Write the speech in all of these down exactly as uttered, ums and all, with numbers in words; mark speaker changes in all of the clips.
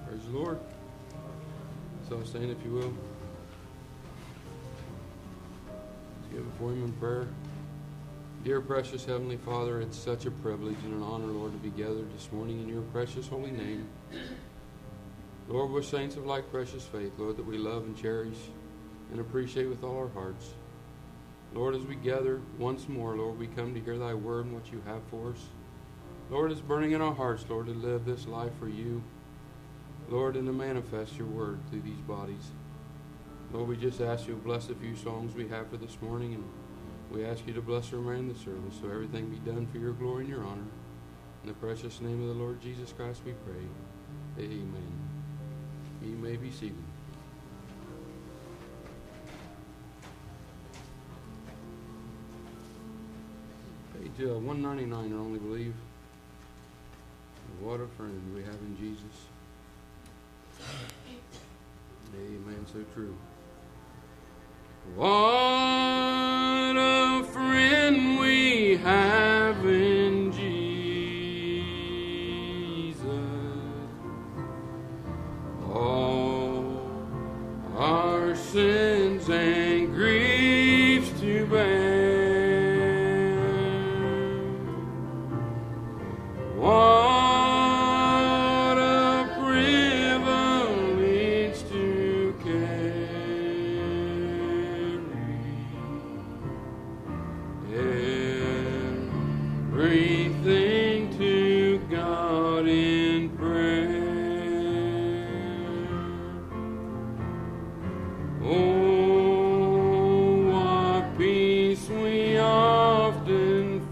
Speaker 1: Praise the Lord. So stand if you will. Let's get before Him in prayer. Dear precious Heavenly Father, it's such a privilege and an honor, Lord, to be gathered this morning in your precious holy name. Lord, we're saints of like precious faith, Lord, that we love and cherish and appreciate with all our hearts. Lord, as we gather once more, Lord, we come to hear thy word and what you have for us. Lord, it's burning in our hearts, Lord, to live this life for you. Lord, and to manifest your word through these bodies. Lord, we just ask you to bless the few songs we have for this morning, and we ask you to bless the remainder of the service, so everything be done for your glory and your honor. In the precious name of the Lord Jesus Christ we pray. Amen. You may be seated. Page uh, one ninety-nine, I only believe. What a friend we have in Jesus. Amen, so true. What a friend we have in Jesus. All our sins and griefs to bear. What everything to God in prayer. Oh, what peace we often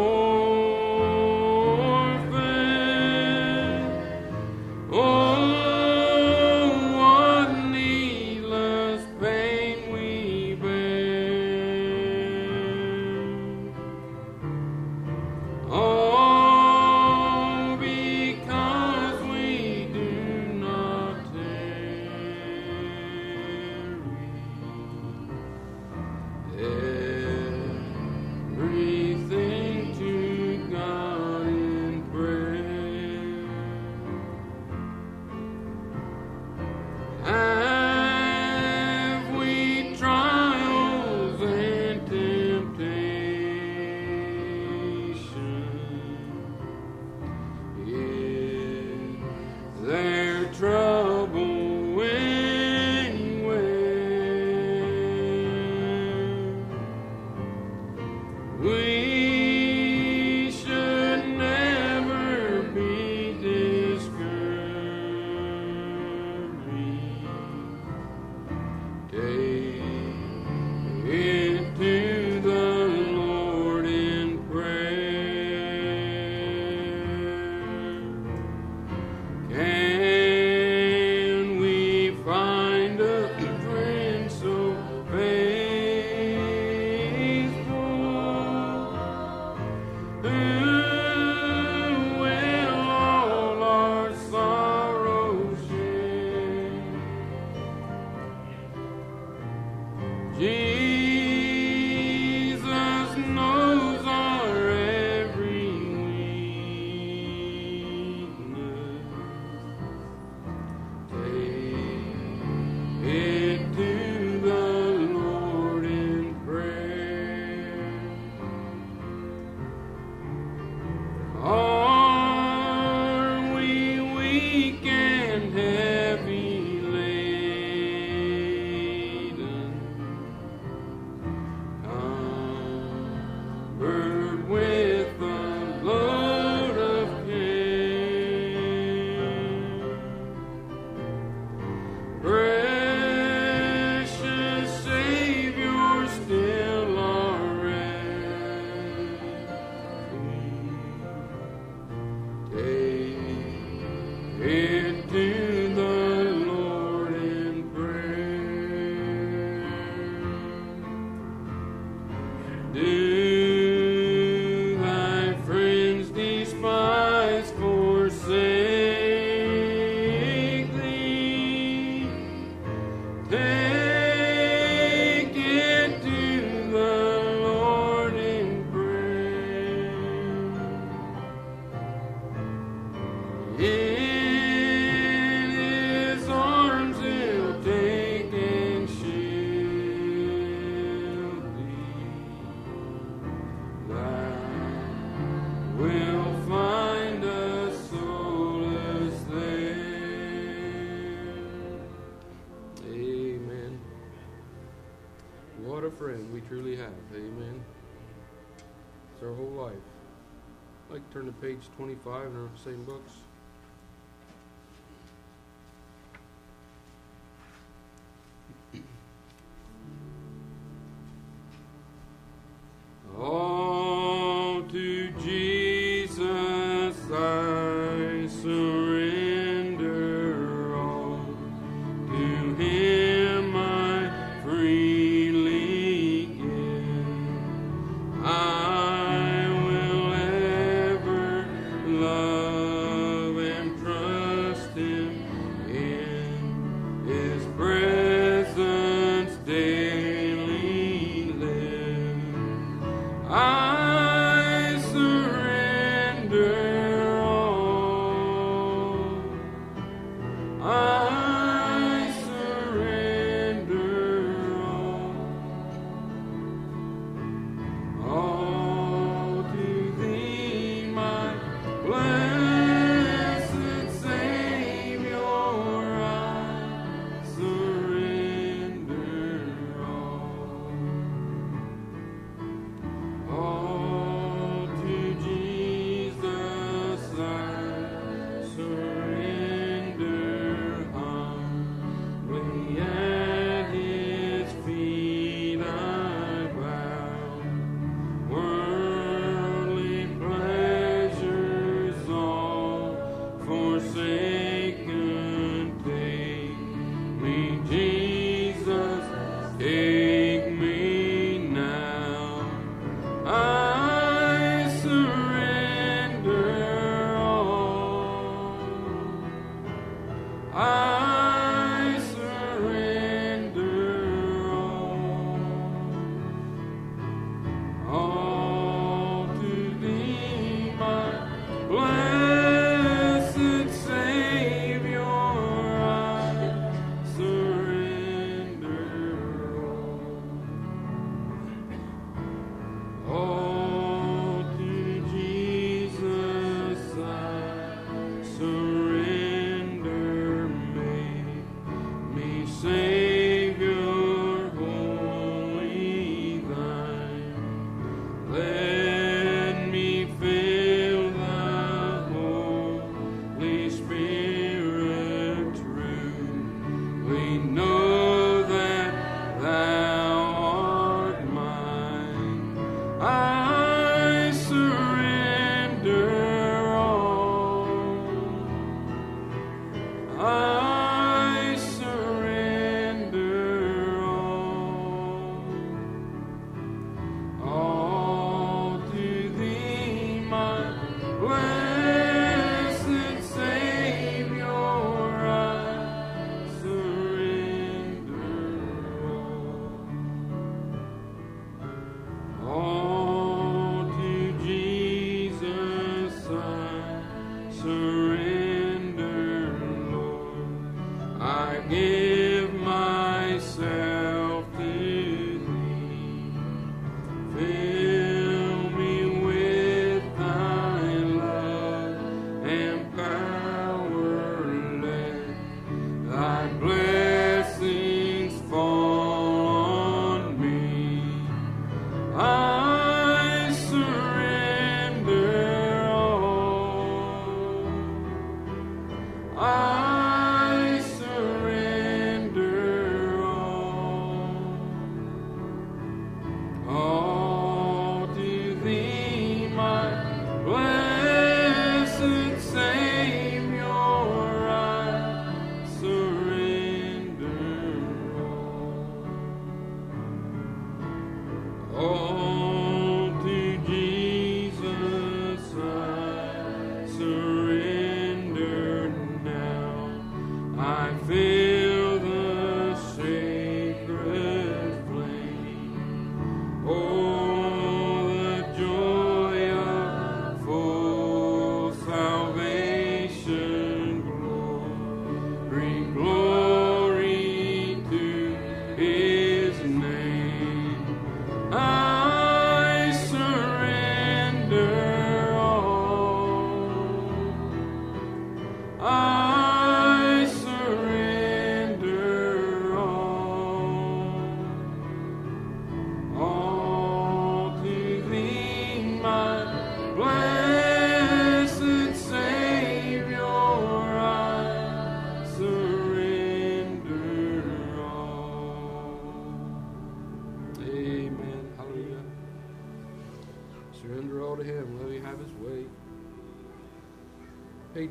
Speaker 1: forfeit. Oh, what needless pain we bear. Oh, because we do not tarry. Everything to God in prayer. Have we trials and temptation? Is there trouble anywhere? We should never be discouraged. Take it to the Lord in prayer. Can we find a friend so faithful, who will all our sorrows share? Jesus knows our every weakness. Take it to the Lord in prayer. Are we weak and heavy laden? Covered with the load of care. Precious Savior, still our refuge. Take it to the Lord in prayer. Do thy friends despise, forsake thee? Take it to the Lord in prayer. In friend. We truly have. Amen. It's our whole life. I'd like to turn to page twenty-five in our same books. All to Jesus I surrender all. To Him I freely give. I will ever love and trust Him in His presence daily live. I surrender all. I surrender all. All to Thee, my blessed Savior, I surrender all. All to Jesus I surrender humbly, at His feet I bow. Worldly pleasures all forsaken, take me, Jesus, take me now. I surrender all. I surrender all. All to Thee, my blessed Savior, I surrender all. All to Jesus I surrender. Make me Savior, wholly Thine. Let me feel the Holy Spirit true. We know that Thou art mine. I surrender all. I surrender all. All to Thee, my blessed Savior, I surrender all. All to Jesus I surrender, Lord. I give myself to Thee. Fill me with Thy love and power. Let Thy blessings fall on me. I surrender all. I surrender all. All to Thee, my blessed Savior, I surrender all. All to Jesus I surrender now.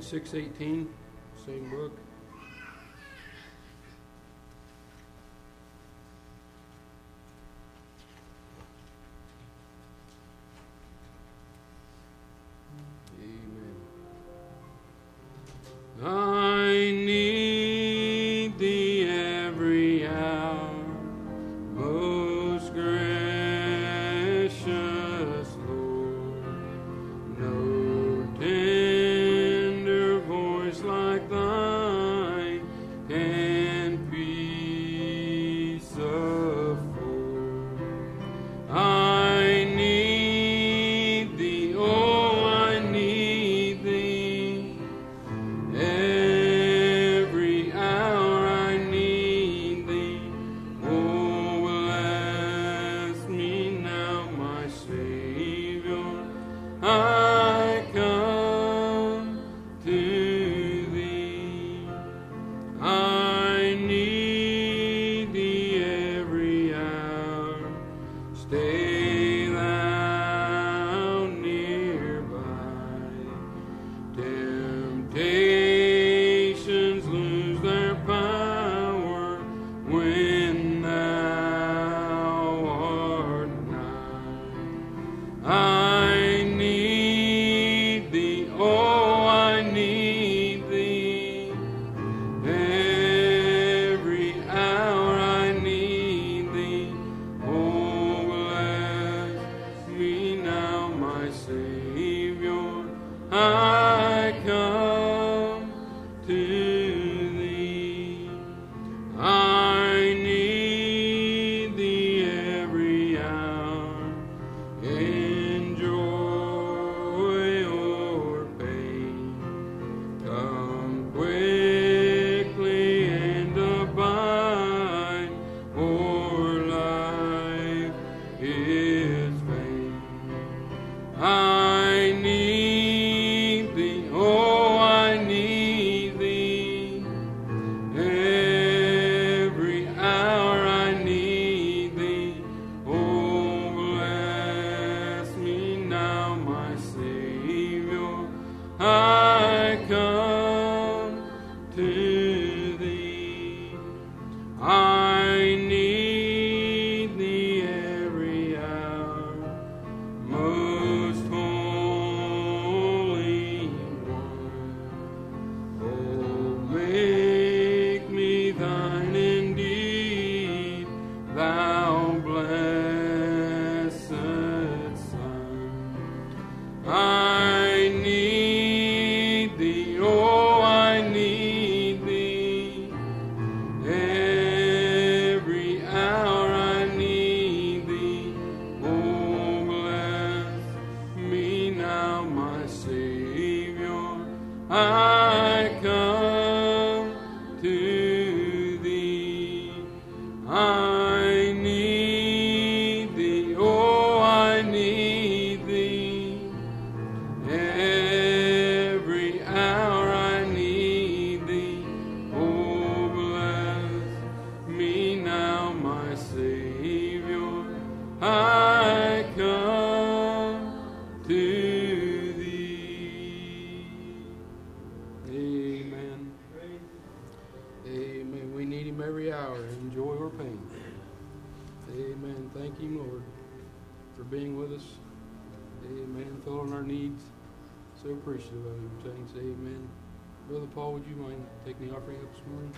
Speaker 1: page six eighteen, same book. I need thee every hour, most gracious Lord. No tender voice like thine can peace afford. I need thee, oh, I need thee. Every hour I need thee. Oh, bless me now, my Savior. I come to thee. I need thee every hour. Stay thou nearby. Temptations lose their power when thou art nigh. I need thee, oh, I need thee. Every hour I need thee. Oh, bless me now, my Savior. I come to thee. I need thee every hour, in joy or pain. Come quickly and abide, or life is vain. I need thee, oh, I need thee. Every hour I need thee. Oh, bless me now, my Savior. I come to thee. I need thee every hour, most holy one. Oh, make me thine indeed, thou blessed Son. I need thee, oh, I need thee. Every hour I need thee. Oh, bless me now, my Savior. I come to thee. I need thee, oh, I need thee. Every hour I need thee. Oh, bless me now, my Savior. I come to thee. Amen. Amen. We need him every hour, in joy or pain. Amen. Thank you, Lord, for being with us. Amen. Filling our needs. So appreciative of him. Saints. Amen. Brother Paul, would you mind taking the offering up this morning?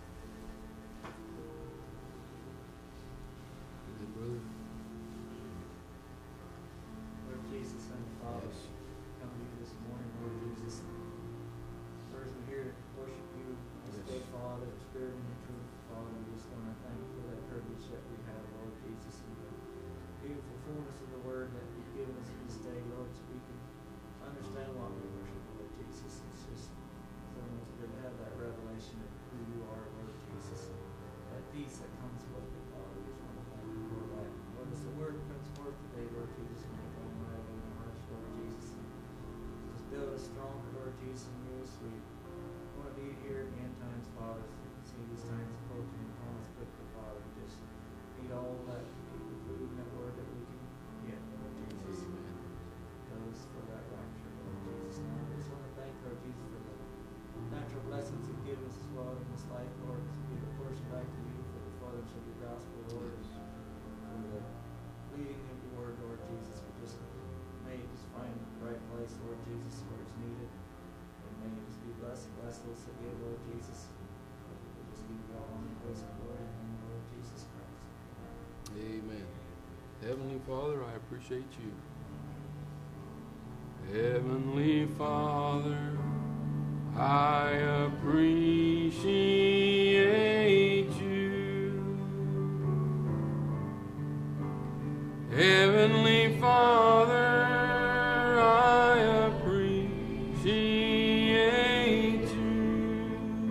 Speaker 1: Amen, brother.
Speaker 2: Lord Jesus and Father,
Speaker 1: Yes.
Speaker 2: come to you this morning, Lord Jesus. First, we're here to worship you this
Speaker 1: Yes.
Speaker 2: day, Father, in spirit and in truth. Father, we just want to thank you for that privilege that we have, Lord Jesus, and the beautiful fullness of the word that you've given us this day, Lord, so we can understand why we worship, Lord Jesus. It's just so much good to have that revelation of who you are, Lord Jesus, and that peace that comes with it, Father. We just want to thank you for that. Lord,
Speaker 1: I appreciate you. Heavenly Father, I appreciate you. Heavenly Father, I appreciate you.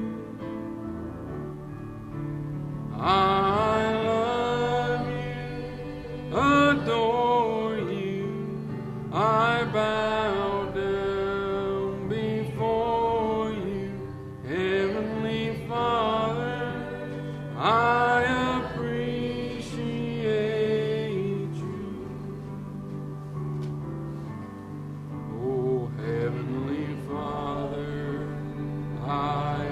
Speaker 1: I love you, adore you, I bow down before you. Heavenly Father, I appreciate you. Oh, Heavenly Father, I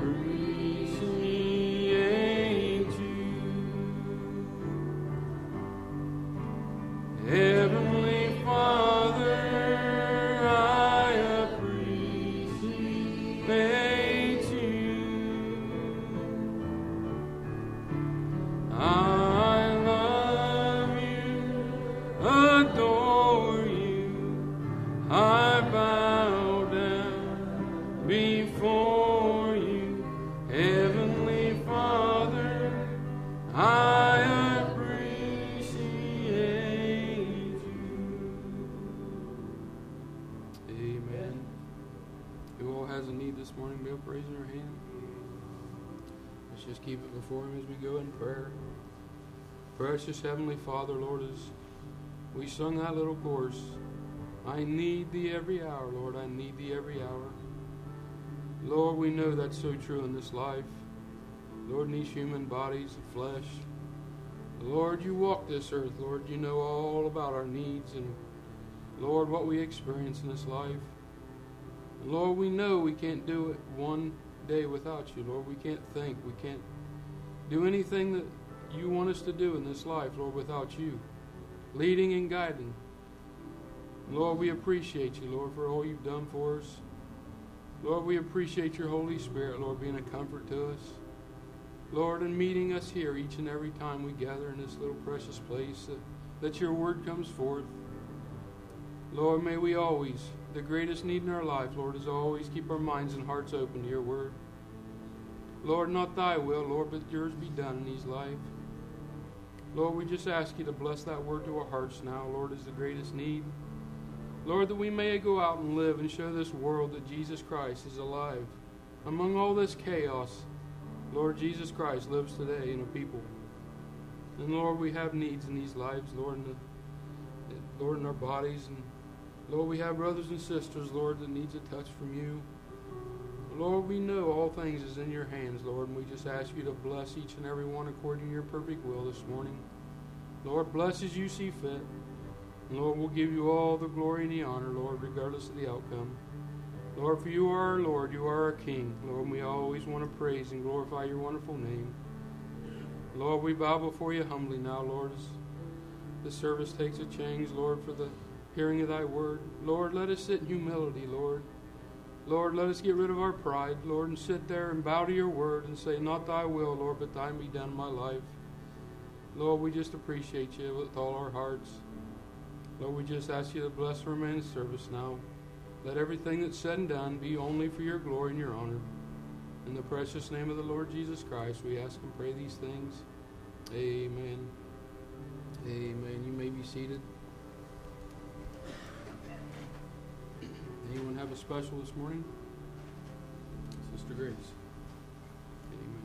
Speaker 1: appreciate you. Heavenly Father, I appreciate you. I love you, adore you, I bow down before you. Heavenly Father, I appreciate you. Amen. Who all has a need this morning? Be up raising your hand. Let's just keep it before Him as we go in prayer. Precious Heavenly Father, Lord, as we sung that little chorus, I need Thee every hour, Lord, I need Thee every hour. Lord, we know that's so true in this life. Lord, in these human bodies and flesh. Lord, you walk this earth, Lord, you know all about our needs and, Lord, what we experience in this life. And Lord, we know we can't do it one day without you, Lord. We can't think, we can't do anything that you want us to do in this life, Lord, without you leading and guiding. Lord, we appreciate you, Lord, for all you've done for us. Lord, we appreciate your Holy Spirit, Lord, being a comfort to us. Lord, and meeting us here each and every time we gather in this little precious place, that, that your word comes forth. Lord, may we always, the greatest need in our life, Lord, is always keep our minds and hearts open to your word. Lord, not thy will, Lord, but yours be done in these life. Lord, we just ask you to bless that word to our hearts now, Lord, is the greatest need. Lord, that we may go out and live and show this world that Jesus Christ is alive. Among all this chaos, Lord, Jesus Christ lives today in a people. And Lord, we have needs in these lives, Lord, in the, Lord, in our bodies. And Lord, we have brothers and sisters, Lord, that needs a touch from you. Lord, we know all things is in your hands, Lord, and we just ask you to bless each and every one according to your perfect will this morning. Lord, bless as you see fit. And Lord, we'll give you all the glory and the honor, Lord, regardless of the outcome. Lord, for you are our Lord, you are our King. Lord, and we always want to praise and glorify your wonderful name. Lord, we bow before you humbly now, Lord, as the service takes a change, Lord, for the hearing of thy word. Lord, let us sit in humility, Lord. Lord, let us get rid of our pride, Lord, and sit there and bow to your word and say, not thy will, Lord, but thine be done in my life. Lord, we just appreciate you with all our hearts. Lord, we just ask you to bless the remaining service now. Let everything that's said and done be only for your glory and your honor. In the precious name of the Lord Jesus Christ, we ask and pray these things. Amen. Amen. You may be seated. Anyone have a special this morning? Sister Grace. Amen.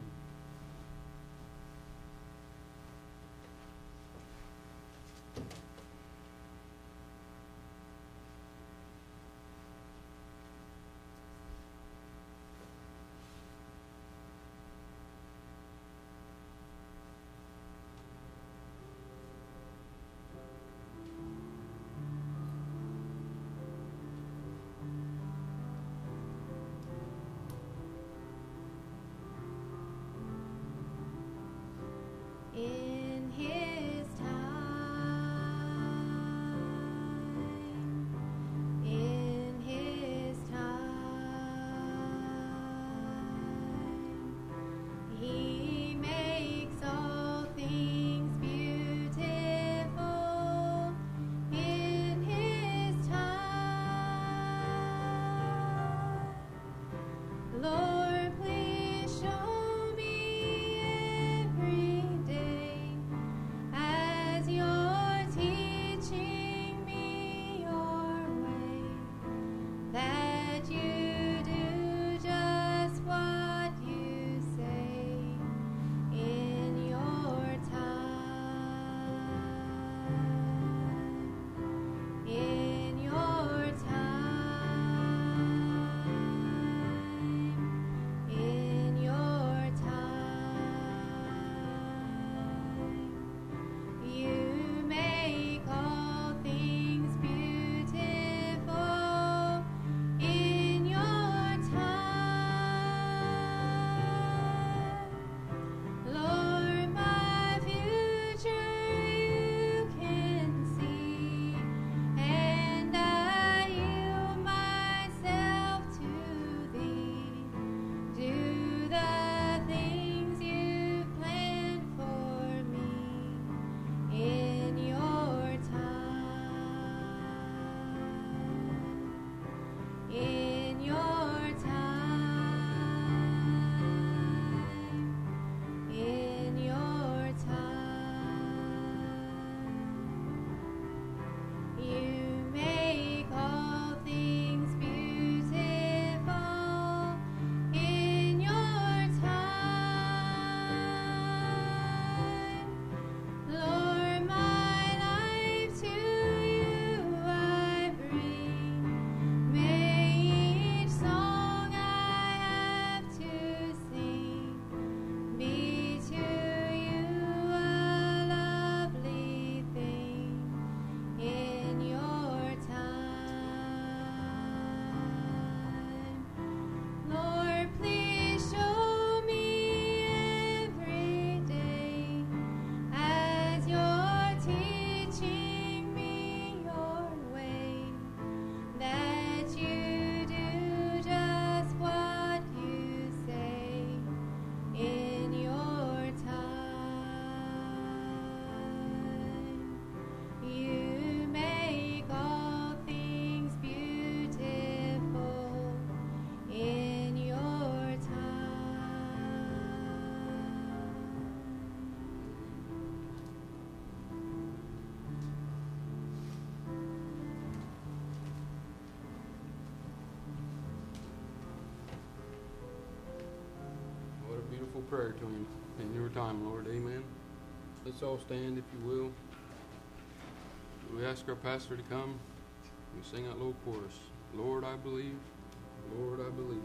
Speaker 1: beautiful prayer to him in your time, Lord. Amen. Let's all stand, if you will. We ask our pastor to come. We sing that little chorus. Lord, I believe. Lord, I believe.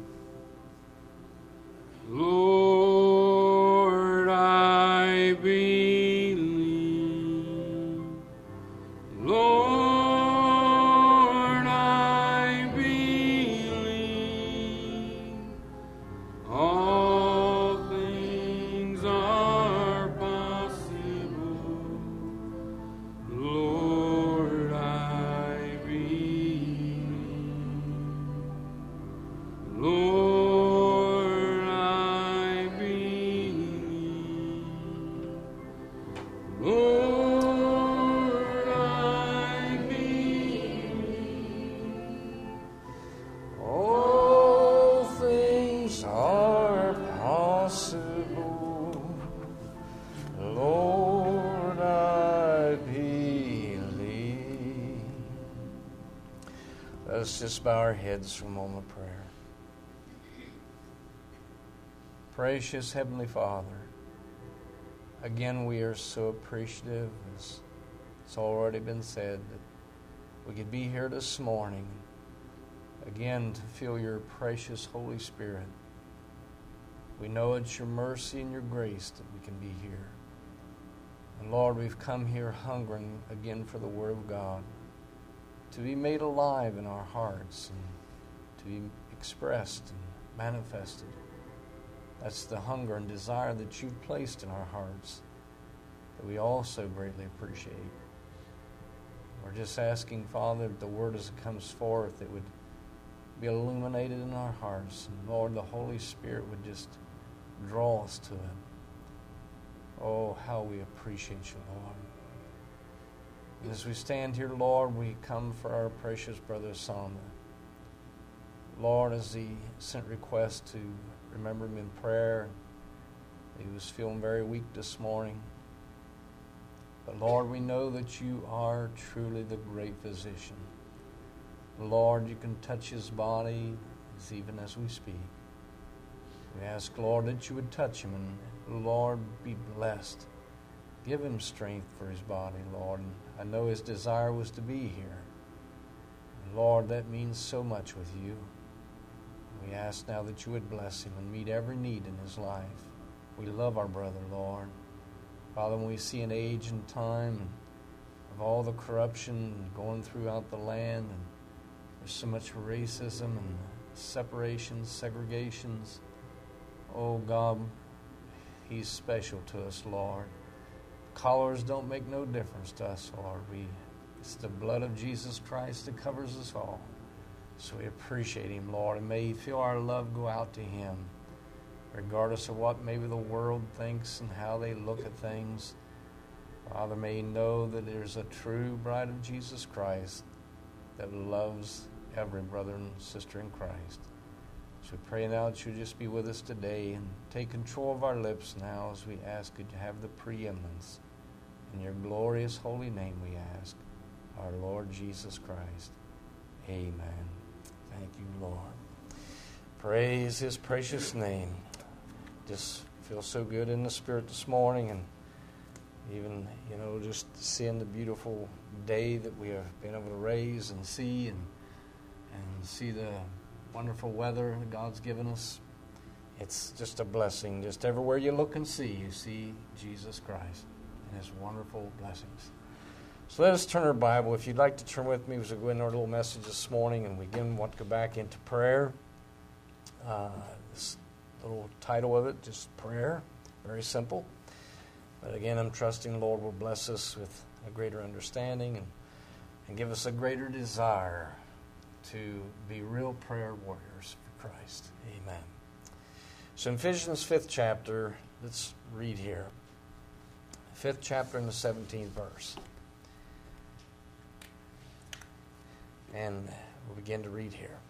Speaker 1: Lord, I believe. Lord, I believe. All things are possible. Lord, I believe. Lord, I believe. Lord, I believe.
Speaker 3: All things are possible. Lord, I believe. Let's just bow our heads for a moment of prayer. Precious Heavenly Father, again we are so appreciative, as it's already been said, that we could be here this morning, again to feel your precious Holy Spirit. We know it's your mercy and your grace that we can be here. And Lord, we've come here hungering again for the Word of God, to be made alive in our hearts and to be expressed and manifested. That's the hunger and desire that you've placed in our hearts that we also greatly appreciate. We're just asking, Father, that the Word as it comes forth, it would be illuminated in our hearts. And Lord, the Holy Spirit would just draw us to it. Oh, how we appreciate you, Lord. And as we stand here, Lord, we come for our precious brother Sanda. Lord, as he sent request to remember him in prayer, he was feeling very weak this morning. But Lord, we know that you are truly the great physician. Lord, you can touch his body even as we speak. We ask, Lord, that you would touch him, and Lord, be blessed. Give him strength for his body, Lord. And I know his desire was to be here. And Lord, that means so much with you. We ask now that you would bless him and meet every need in his life. We love our brother, Lord. Father, when we see an age and time of all the corruption going throughout the land, and there's so much racism and separations, segregations, oh God, he's special to us, Lord. Colors don't make no difference to us, Lord. We, it's the blood of Jesus Christ that covers us all. So we appreciate him, Lord, and may he feel our love go out to him, regardless of what maybe the world thinks and how they look at things. Father, may he know that there's a true bride of Jesus Christ that loves every brother and sister in Christ. So we pray now that you just be with us today and take control of our lips now as we ask that you have the preeminence. In your glorious holy name we ask, our Lord Jesus Christ. Amen. Thank you, Lord. Praise his precious name. Just feel so good in the spirit this morning, and even, you know, just seeing the beautiful day that we have been able to raise and see, and and see the wonderful weather that God's given us. It's just a blessing. Just everywhere you look and see, you see Jesus Christ and his wonderful blessings. So let us turn our Bible. If you'd like to turn with me, we'll go into our little message this morning, and we again want to go back into prayer. Uh, this little title of it, just prayer, very simple. But again, I'm trusting the Lord will bless us with a greater understanding and, and give us a greater desire to be real prayer warriors for Christ. Amen. So in Ephesians fifth chapter, let's read here. Fifth chapter and the seventeenth verse. And we'll begin to read here.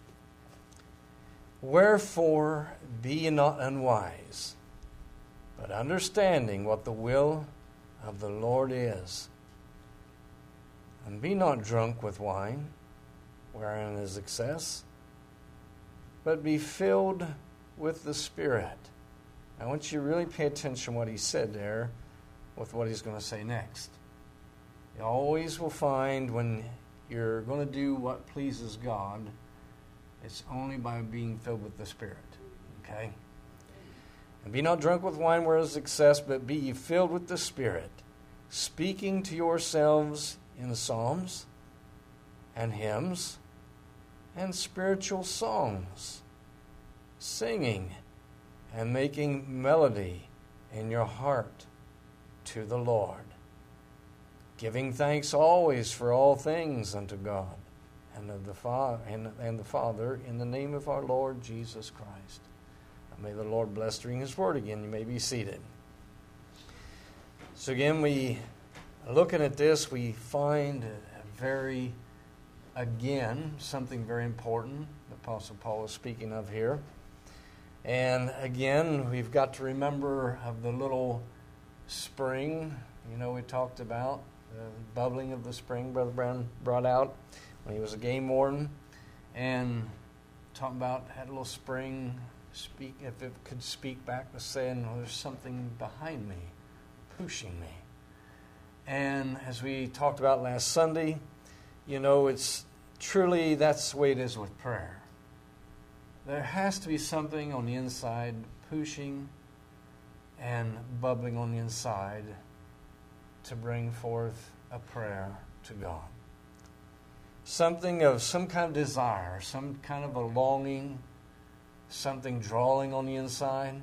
Speaker 3: Wherefore be ye not unwise, but understanding what the will of the Lord is. And be not drunk with wine, wherein is excess, but be filled with the Spirit, I want you to really pay attention to what he said there with what he's going to say next. You always will find when you're going to do what pleases God, it's only by being filled with the Spirit. Okay? And be not drunk with wine where is excess, but be ye filled with the Spirit, speaking to yourselves in psalms and hymns and spiritual songs, singing and making melody in your heart to the Lord, giving thanks always for all things unto God and of the Father and, and the Father in the name of our Lord Jesus Christ. And may the Lord bless during His word again. You may be seated. So again, we looking at this, we find a very again something very important the Apostle Paul is speaking of here. And again, we've got to remember of the little spring, you know, we talked about, the bubbling of the spring Brother Brown brought out when he was a game warden. And talking about had a little spring, speak if it could speak back to saying, well, there's something behind me, pushing me. And as we talked about last Sunday, you know, it's truly that's the way it is with prayer. There has to be something on the inside pushing and bubbling on the inside to bring forth a prayer to God. Something of some kind of desire, some kind of a longing, something drawing on the inside.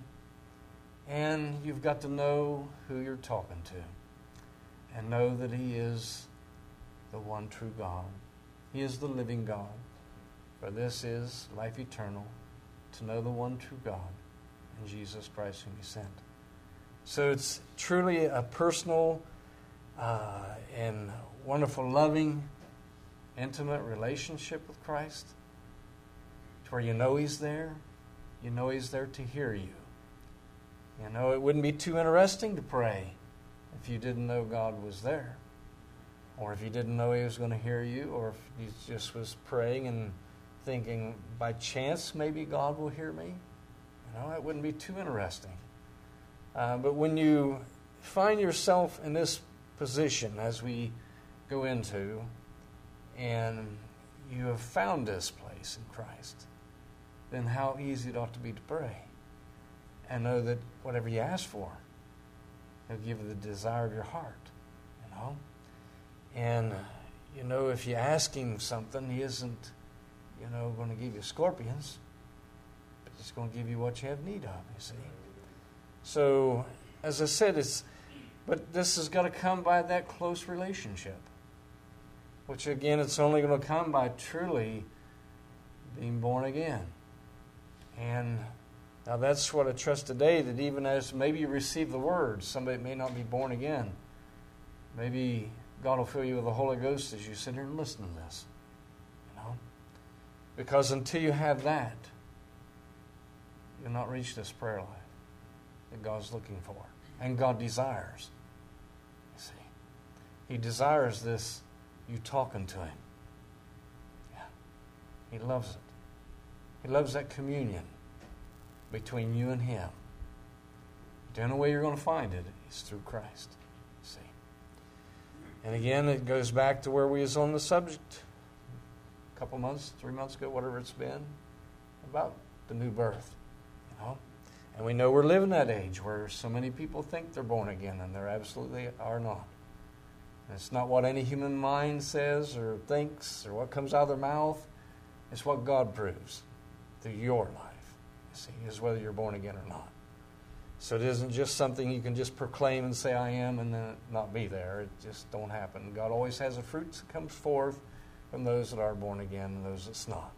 Speaker 3: And you've got to know who you're talking to and know that He is the one true God. He is the living God. For this is life eternal, to know the one true God and Jesus Christ whom He sent. So it's truly a personal uh, and wonderful, loving, intimate relationship with Christ, to where you know He's there, you know He's there to hear you. You know, it wouldn't be too interesting to pray if you didn't know God was there, or if you didn't know He was going to hear you, or if you just was praying and thinking, by chance, maybe God will hear me. You know, it wouldn't be too interesting. Uh, but when you find yourself in this position, as we go into, and you have found this place in Christ, then how easy it ought to be to pray. And know that whatever you ask for, He'll give you the desire of your heart. You know? And, you know, if you ask Him something, He isn't, you know, going to give you scorpions, but He's going to give you what you have need of, you see. So, as I said, it's, but this has got to come by that close relationship, which again, it's only going to come by truly being born again. And now that's what I trust today, that even as maybe you receive the Word, somebody may not be born again. Maybe God will fill you with the Holy Ghost as you sit here and listen to this. You know? Because until you have that, you'll not reach this prayer life that God's looking for. And God desires. You see. He desires this, you talking to Him. Yeah. He loves it. He loves that communion between you and Him. The only way you're going to find it is through Christ. See. And again, it goes back to where we was on the subject a couple months, three months ago, whatever it's been, about the new birth. You know? And we know we're living that age where so many people think they're born again, and they absolutely are not. And it's not what any human mind says or thinks or what comes out of their mouth. It's what God proves through your life. See, is whether you're born again or not. So it isn't just something you can just proclaim and say, I am, and then it not be there. It just don't happen. God always has a fruit that comes forth from those that are born again and those that's not.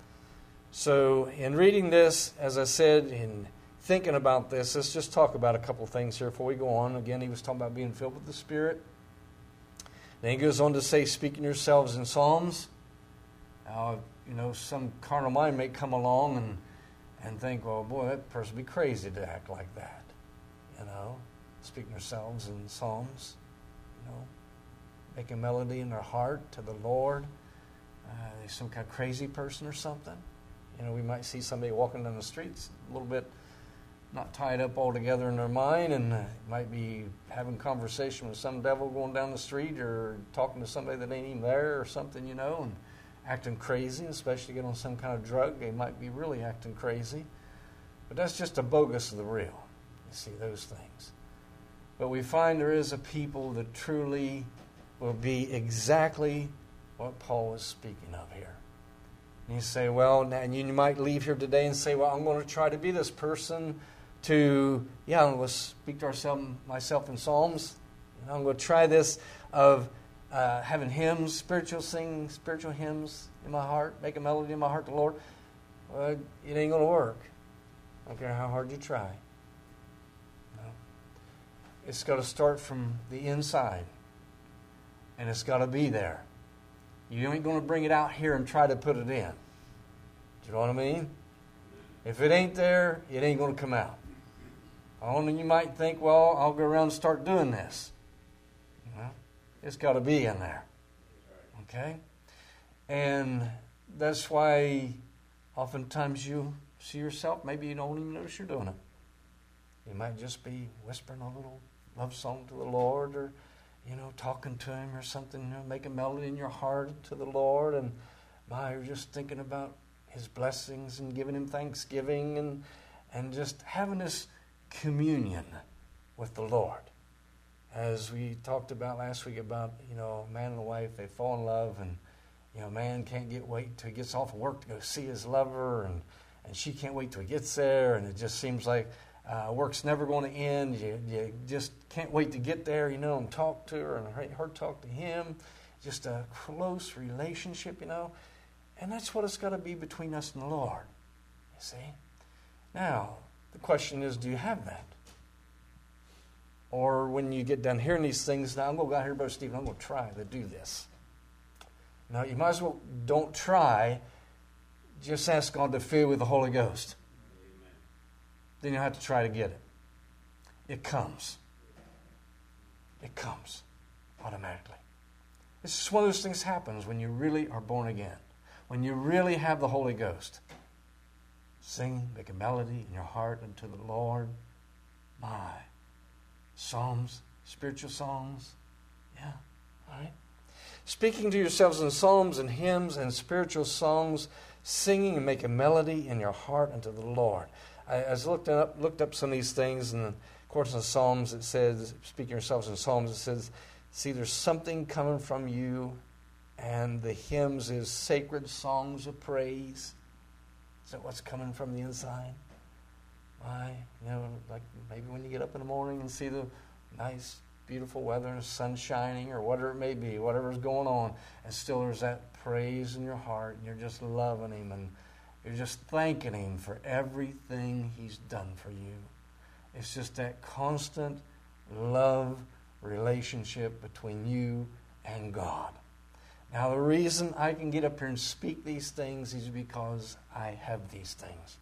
Speaker 3: So in reading this, as I said, in thinking about this, let's just talk about a couple of things here before we go on. Again, he was talking about being filled with the Spirit. Then he goes on to say, speaking yourselves in psalms. Now, you know, some carnal mind may come along and And think, well, boy, that person would be crazy to act like that. You know, speaking themselves in psalms, you know, making melody in their heart to the Lord. Uh, they're some kind of crazy person or something. You know, we might see somebody walking down the streets a little bit not tied up all together in their mind, and uh, might be having conversation with some devil going down the street, or talking to somebody that ain't even there or something, you know, and acting crazy, especially get on some kind of drug. They might be really acting crazy. But that's just a bogus of the real. You see those things. But we find there is a people that truly will be exactly what Paul was speaking of here. And you say, well, now, and you might leave here today and say, well, I'm going to try to be this person to, yeah, I'm going to speak to ourselves, myself in Psalms. You know, I'm going to try this of uh, having hymns, spiritual singing, spiritual hymns in my heart, make a melody in my heart to the Lord. Well, it ain't going to work. I don't care how hard you try. No. It's got to start from the inside. And it's got to be there. You ain't going to bring it out here and try to put it in. Do you know what I mean? If it ain't there, it ain't going to come out. Only you might think, well, I'll go around and start doing this. Well, it's got to be in there. Okay? And that's why oftentimes you see yourself, maybe you don't even notice you're doing it. You might just be whispering a little love song to the Lord, or, you know, talking to Him or something, you know, make a melody in your heart to the Lord, and my, you're just thinking about His blessings and giving Him thanksgiving, and and just having this communion with the Lord. As we talked about last week about, you know, man and wife, they fall in love, and, you know, man can't get wait till he gets off of work to go see his lover, and, and she can't wait till he gets there, and it just seems like uh, work's never going to end. You, you just can't wait to get there, you know, and talk to her, and her talk to him. Just a close relationship, you know. And that's what it's got to be between us and the Lord, you see. Now, the question is, do you have that? Or when you get done hearing these things, now I'm going to go out here, Brother Stephen, I'm going to try to do this. Now, you might as well don't try. Just ask God to fill you with the Holy Ghost. Amen. Then you'll have to try to get it. It comes. It comes automatically. It's just one of those things happens when you really are born again. When you really have the Holy Ghost. Sing, make a melody in your heart unto the Lord. My. Psalms, spiritual songs. Yeah, all right. Speaking to yourselves in psalms and hymns and spiritual songs, singing and make a melody in your heart unto the Lord. I, I looked up, looked up some of these things, and of course in Psalms it says, speaking yourselves in psalms, it says, see, there's something coming from you, and the hymns is sacred songs of praise. Is that what's coming from the inside? Why, you know, like maybe when you get up in the morning and see the nice, beautiful weather and the sun shining, or whatever it may be, whatever's going on, and still there's that praise in your heart, and you're just loving Him, and you're just thanking Him for everything He's done for you. It's just that constant love relationship between you and God. Now, the reason I can get up here and speak these things is because I have these things.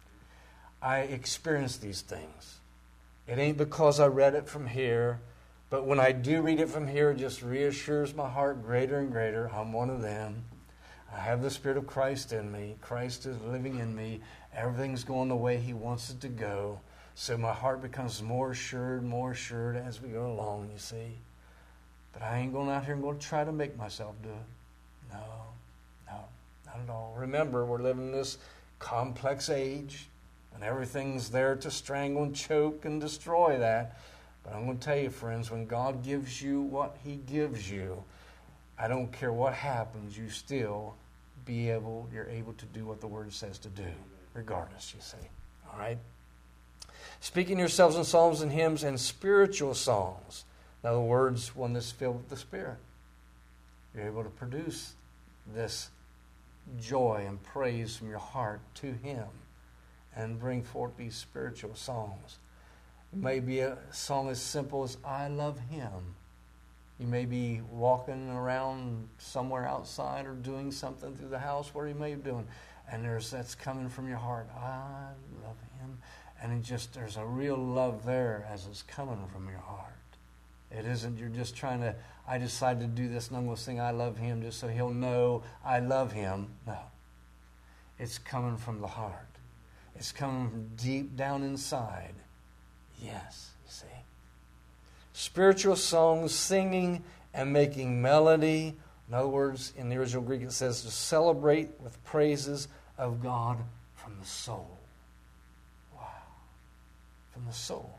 Speaker 3: I experience these things. It ain't because I read it from here, but when I do read it from here, it just reassures my heart greater and greater. I'm one of them. I have the Spirit of Christ in me. Christ is living in me. Everything's going the way He wants it to go. So my heart becomes more assured, more assured as we go along, you see. But I ain't going out here and going to try to make myself do it. No, no, not at all. Remember, we're living in this complex age, and everything's there to strangle and choke and destroy that. But I'm going to tell you, friends, when God gives you what He gives you, I don't care what happens, you still be able, you're able to do what the Word says to do, regardless, you see. All right? Speaking to yourselves in psalms and hymns and spiritual songs. In other words, one that's filled with the Spirit. You're able to produce this joy and praise from your heart to Him and bring forth these spiritual songs. It may be a song as simple as, I love Him. You may be walking around somewhere outside or doing something through the house, where you may be doing, and there's that's coming from your heart. I love Him. And it just, there's a real love there as it's coming from your heart. It isn't you're just trying to, I decided to do this and I'm going to sing I love Him just so He'll know I love Him. No. It's coming from the heart. It's coming from deep down inside. Yes, you see. Spiritual songs, singing and making melody. In other words, in the original Greek it says to celebrate with praises of God from the soul. Wow. From the soul.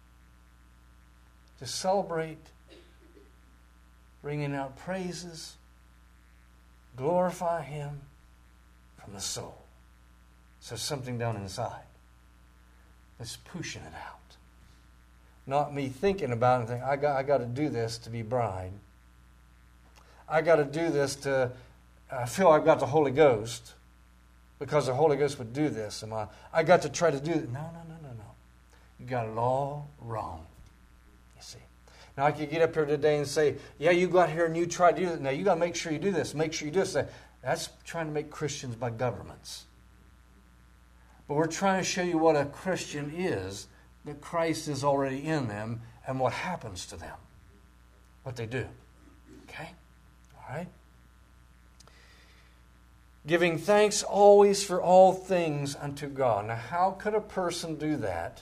Speaker 3: To celebrate, bringing out praises, glorify Him from the soul. So something down inside that's pushing it out. Not me thinking about it and thinking, I got, I got to do this to be bride. I got to do this to I feel I've got the Holy Ghost because the Holy Ghost would do this. And I, I got to try to do it. No, no, no, no, no. You got it all wrong. You see. Now I could get up here today and say, yeah, you got here and you tried to do it. Now you got to make sure you do this. Make sure you do this. That's trying to make Christians by governments. But we're trying to show you what a Christian is, that Christ is already in them, and what happens to them. What they do. Okay? All right? Giving thanks always for all things unto God. Now, how could a person do that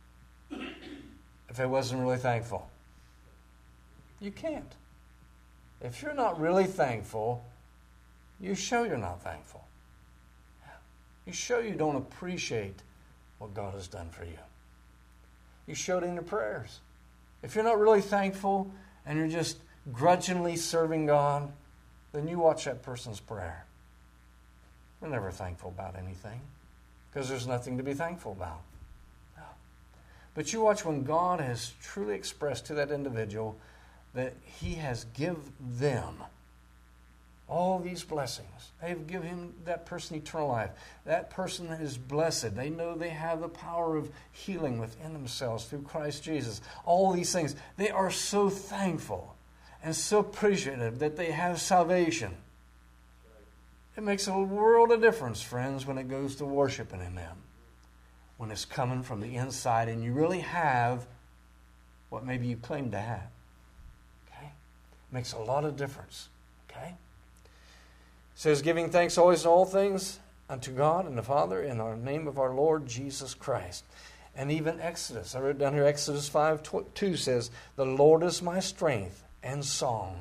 Speaker 3: if they wasn't really thankful? You can't. If you're not really thankful, you show you're not thankful. You show you don't appreciate what God has done for you. You show it in your prayers. If you're not really thankful and you're just grudgingly serving God, then you watch that person's prayer. They're never thankful about anything because there's nothing to be thankful about. No. But you watch when God has truly expressed to that individual that He has given them all these blessings. They've given him, that person, eternal life. That person is blessed. They know they have the power of healing within themselves through Christ Jesus. All these things. They are so thankful and so appreciative that they have salvation. It makes a world of difference, friends, when it goes to worshiping in them. When it's coming from the inside and you really have what maybe you claim to have. Okay? It makes a lot of difference. Okay? It says, giving thanks always in all things unto God and the Father in the name of our Lord Jesus Christ. And even Exodus, I wrote down here, Exodus five two says, the Lord is my strength and song.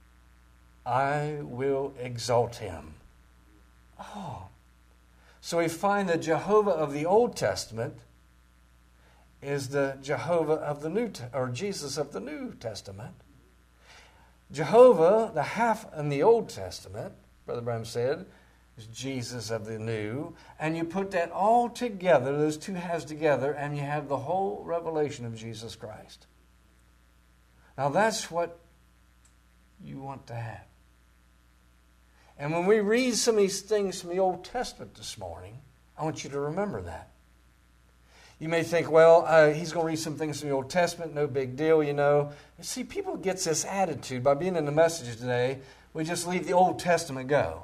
Speaker 3: I will exalt Him. Oh. So we find the Jehovah of the Old Testament is the Jehovah of the New, or Jesus of the New Testament. Jehovah, the half in the Old Testament, Brother Branham said, is Jesus of the New. And you put that all together, those two halves together, and you have the whole revelation of Jesus Christ. Now that's what you want to have. And when we read some of these things from the Old Testament this morning, I want you to remember that. You may think, well, uh, he's going to read some things from the Old Testament, no big deal, you know. You see, people get this attitude by being in the message today. We just leave the Old Testament go.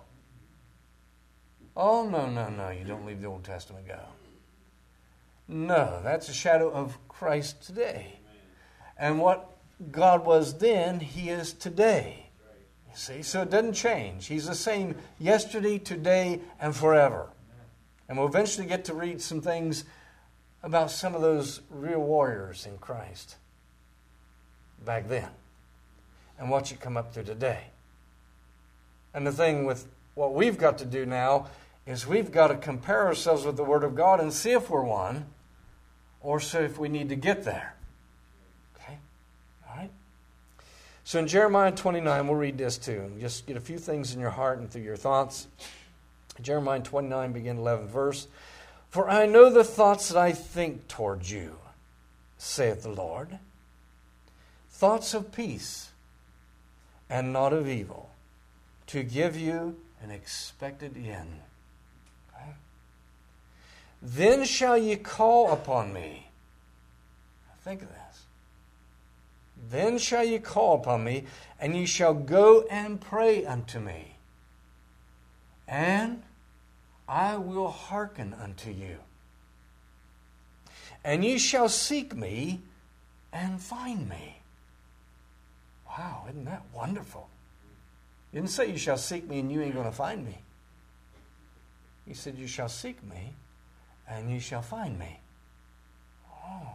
Speaker 3: Oh, no, no, no, you don't leave the Old Testament go. No, that's a shadow of Christ today. And what God was then, He is today. You see, so it doesn't change. He's the same yesterday, today, and forever. And we'll eventually get to read some things about some of those real warriors in Christ back then and watch it come up through today. And the thing with what we've got to do now is we've got to compare ourselves with the Word of God and see if we're one or see if we need to get there. Okay? All right? So in Jeremiah twenty-nine, we'll read this too. And just get a few things in your heart and through your thoughts. Jeremiah twenty-nine, begin eleventh verse. For I know the thoughts that I think toward you, saith the Lord. Thoughts of peace and not of evil, to give you an expected end. Okay? Then shall ye call upon me. Now think of this. Then shall ye call upon me, and ye shall go and pray unto me. And I will hearken unto you. And ye shall seek me and find me. Wow, isn't that wonderful? He didn't say you shall seek me and you ain't going to find me. He said you shall seek me and ye shall find me. Oh.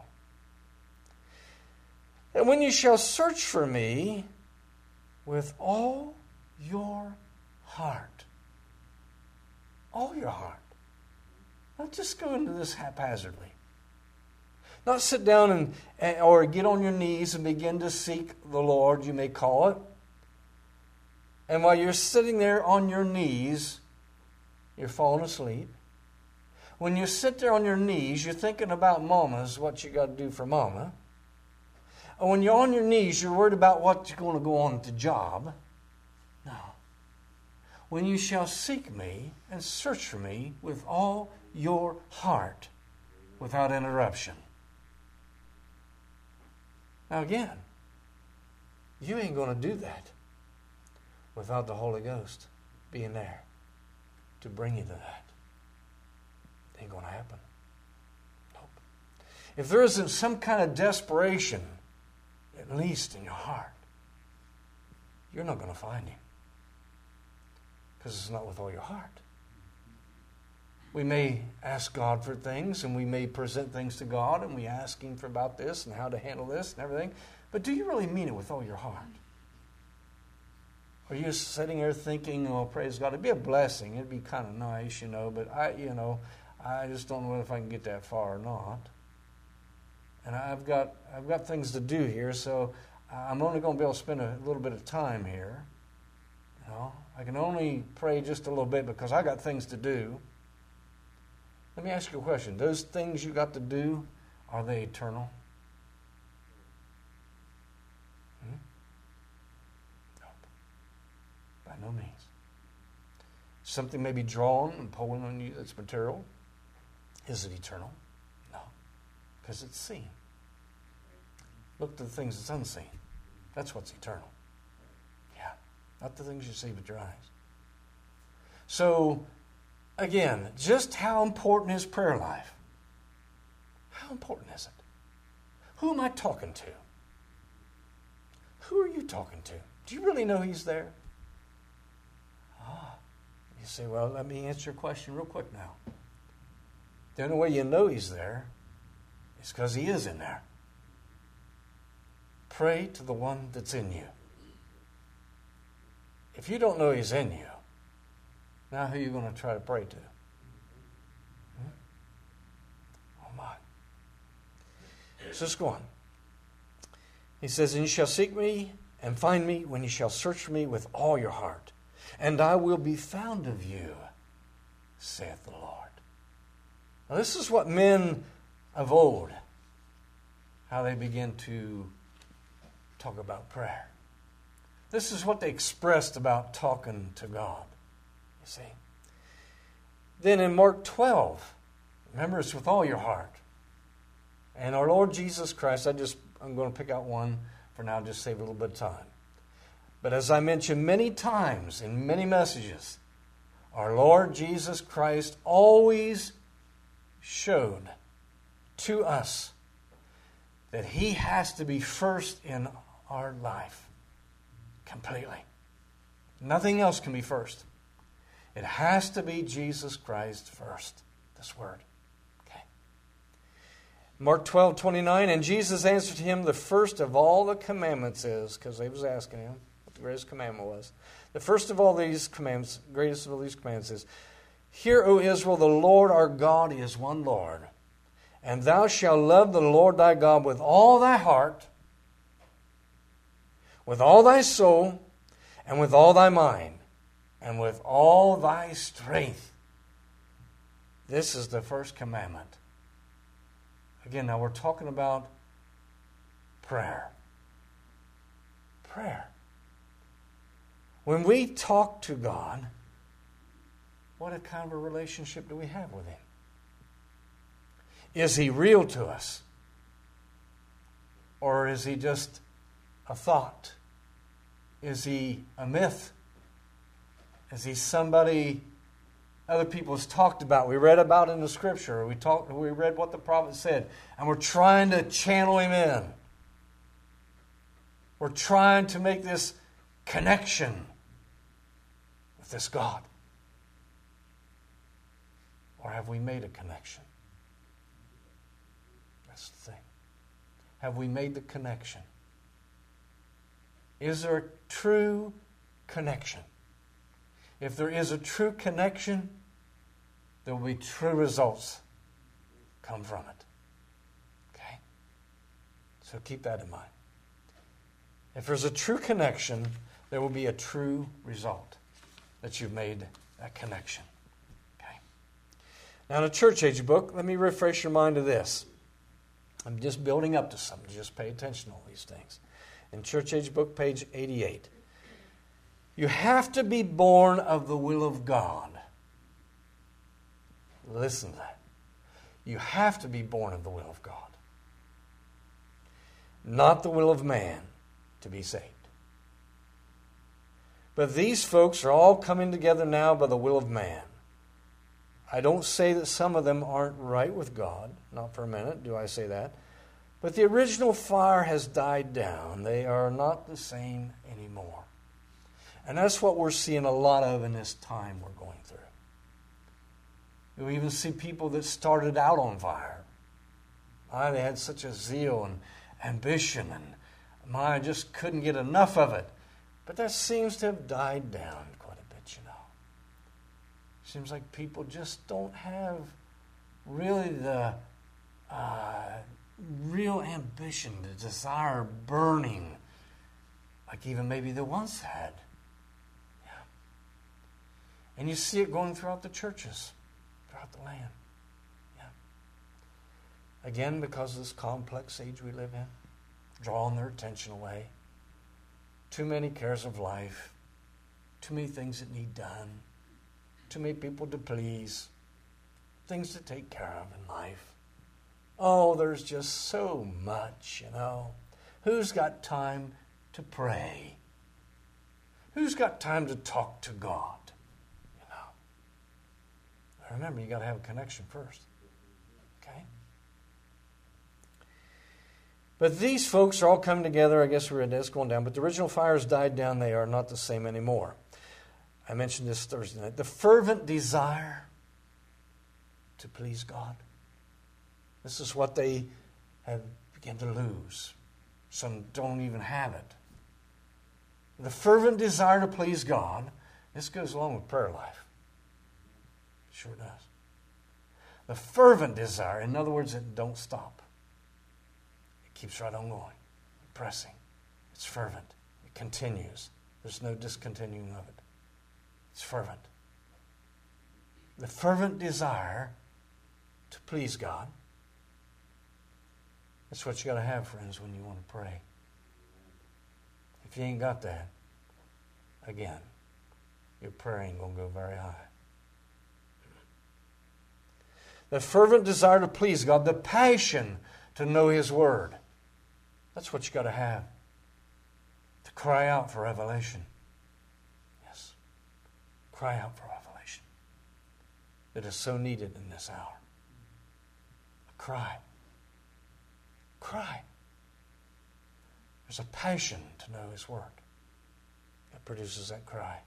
Speaker 3: And when you shall search for me with all your heart. All your heart. Not just go into this haphazardly. Not sit down and, and or get on your knees and begin to seek the Lord, you may call it. And while you're sitting there on your knees, you're falling asleep. When you sit there on your knees, you're thinking about Mama's, what you got to do for Mama. And when you're on your knees, you're worried about what's going to go on at the job. No. When you shall seek me and search for me with all your heart, without interruption. Now again, you ain't going to do that without the Holy Ghost being there to bring you to that. It ain't going to happen. Nope. If there isn't some kind of desperation, at least in your heart, you're not going to find Him. Because it's not with all your heart. We may ask God for things, and we may present things to God, and we ask Him for about this and how to handle this and everything. But do you really mean it with all your heart? Are you sitting there thinking, oh, praise God, it'd be a blessing. It'd be kind of nice, you know, but I, you know, I just don't know if I can get that far or not. And I've got, I've got things to do here, so I'm only going to be able to spend a little bit of time here. You know, I can only pray just a little bit because I got things to do. Let me ask you a question. Those things you got to do, are they eternal? Hmm? Nope. By no means. Something may be drawn and pulling on you that's material. Is it eternal? No. Because it's seen. Look to the things that's unseen. That's what's eternal. Yeah. Not the things you see with your eyes. So, again, just how important is prayer life? How important is it? Who am I talking to? Who are you talking to? Do you really know He's there? Ah, you say, well, let me answer your question real quick now. The only way you know He's there is because He is in there. Pray to the one that's in you. If you don't know He's in you, now who are you going to try to pray to? Hmm? Oh my. So let's go on. He says, and you shall seek me and find me when you shall search for me with all your heart. And I will be found of you, saith the Lord. Now this is what men of old, how they begin to talk about prayer. This is what they expressed about talking to God. You see? Then in Mark twelve, remember it's with all your heart. And our Lord Jesus Christ, I just, I'm going to pick out one for now, just save a little bit of time. But as I mentioned many times in many messages, our Lord Jesus Christ always showed to us that He has to be first in our life. Completely. Nothing else can be first. It has to be Jesus Christ first. This word. Okay. Mark twelve twenty-nine, and Jesus answered him, the first of all the commandments is, because they was asking him what the greatest commandment was. The first of all these commandments, greatest of all these commandments is, hear, O Israel, the Lord our God is one Lord. And thou shalt love the Lord thy God with all thy heart, with all thy soul, and with all thy mind, and with all thy strength. This is the first commandment. Again, now we're talking about prayer. Prayer. When we talk to God, what kind of a relationship do we have with Him? Is He real to us? Or is He just a thought? Is He a myth? Is He somebody other people has talked about? We read about in the Scripture. We talked. We read what the prophet said. And we're trying to channel Him in. We're trying to make this connection with this God. Or have we made a connection? That's the thing. Have we made the connection? Is there a true connection? If there is a true connection, there will be true results come from it. Okay? So keep that in mind. If there's a true connection, there will be a true result that you've made that connection. Okay? Now in a church age book, let me refresh your mind to this. I'm just building up to something. Just pay attention to all these things. In church age book, page eighty-eight. You have to be born of the will of God. Listen to that. You have to be born of the will of God. Not the will of man to be saved. But these folks are all coming together now by the will of man. I don't say that some of them aren't right with God. Not for a minute do I say that. But the original fire has died down. They are not the same anymore. And that's what we're seeing a lot of in this time we're going through. You even see people that started out on fire. My, they had such a zeal and ambition, and my, I just couldn't get enough of it. But that seems to have died down quite a bit, you know. Seems like people just don't have really the uh, real ambition, the desire burning, like even maybe they once had. Yeah. And you see it going throughout the churches, throughout the land. Yeah. Again, because of this complex age we live in, drawing their attention away. Too many cares of life. Too many things that need done. Too many people to please. Things to take care of in life. Oh, there's just so much, you know. Who's got time to pray? Who's got time to talk to God? You know. Remember, you got to have a connection first. Okay? But these folks are all coming together. I guess we're in this going down. But the original fires died down. They are not the same anymore. I mentioned this Thursday night. The fervent desire to please God. This is what they have begun to lose. Some don't even have it. The fervent desire to please God. This goes along with prayer life. It sure does. The fervent desire. In other words, it don't stop. Keeps right on going, pressing. It's fervent. It continues. There's no discontinuing of it. It's fervent. The fervent desire to please God. That's what you got to have, friends, when you want to pray. If you ain't got that, again, your prayer ain't going to go very high. The fervent desire to please God, the passion to know His Word. That's what you got to have. To cry out for revelation. Yes. Cry out for revelation. It is so needed in this hour. A cry. Cry. There's a passion to know His Word that produces that cry.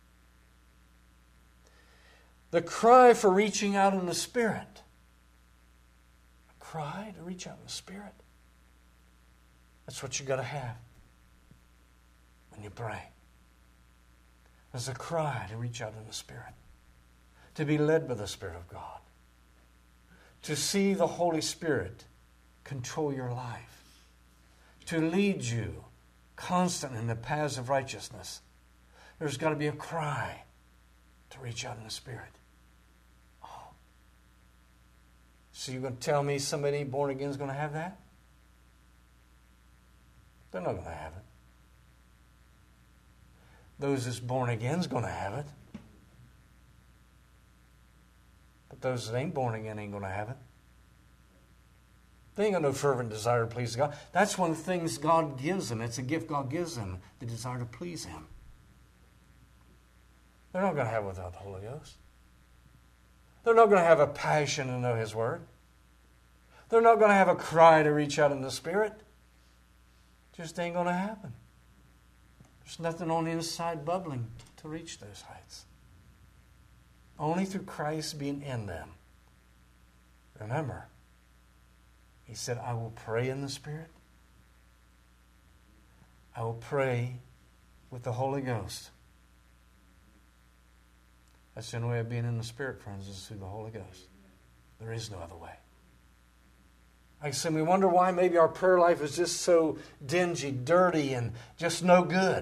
Speaker 3: The cry for reaching out in the Spirit. A cry to reach out in the Spirit. That's what you got to have when you pray. There's a cry to reach out in the Spirit. To be led by the Spirit of God. To see the Holy Spirit control your life. To lead you constantly in the paths of righteousness. There's got to be a cry to reach out in the Spirit. Oh. So you're going to tell me somebody born again is going to have that? They're not going to have it. Those that's born again is going to have it. But those that ain't born again ain't going to have it. They ain't got no fervent desire to please God. That's one of the things God gives them. It's a gift God gives them, the desire to please Him. They're not going to have it without the Holy Ghost. They're not going to have a passion to know His Word. They're not going to have a cry to reach out in the Spirit. Just ain't going to happen. There's nothing on the inside bubbling to reach those heights. Only through Christ being in them. Remember, He said, I will pray in the Spirit. I will pray with the Holy Ghost. That's the only way of being in the Spirit, friends, is through the Holy Ghost. There is no other way. Like I said, we wonder why maybe our prayer life is just so dingy, dirty, and just no good.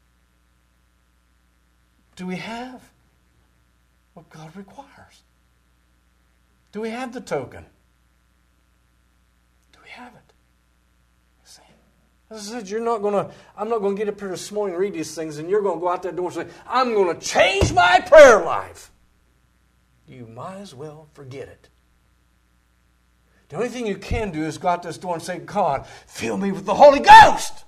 Speaker 3: Do we have what God requires? Do we have the token? Do we have it? See? As I said, you're not going to, I'm not going to get up here this morning and read these things, and you're going to go out that door and say, I'm going to change my prayer life. You might as well forget it. The only thing you can do is go out this door and say, God, fill me with the Holy Ghost.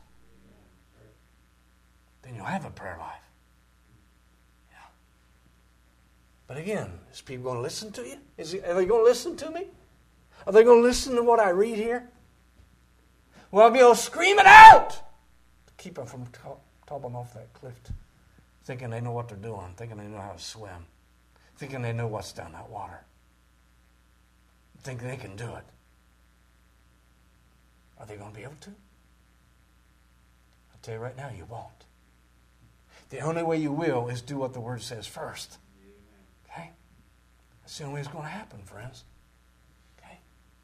Speaker 3: Then you'll have a prayer life. Yeah. But again, is people going to listen to you? Is he, are they going to listen to me? Are they going to listen to what I read here? Will I be able to scream it out to keep them from toppling off that cliff, thinking they know what they're doing, thinking they know how to swim, thinking they know what's down that water, thinking they can do it? Are they going to be able to? I'll tell you right now, you won't. The only way you will is do what the Word says first. Okay? That's the only way it's going to happen, friends. Okay?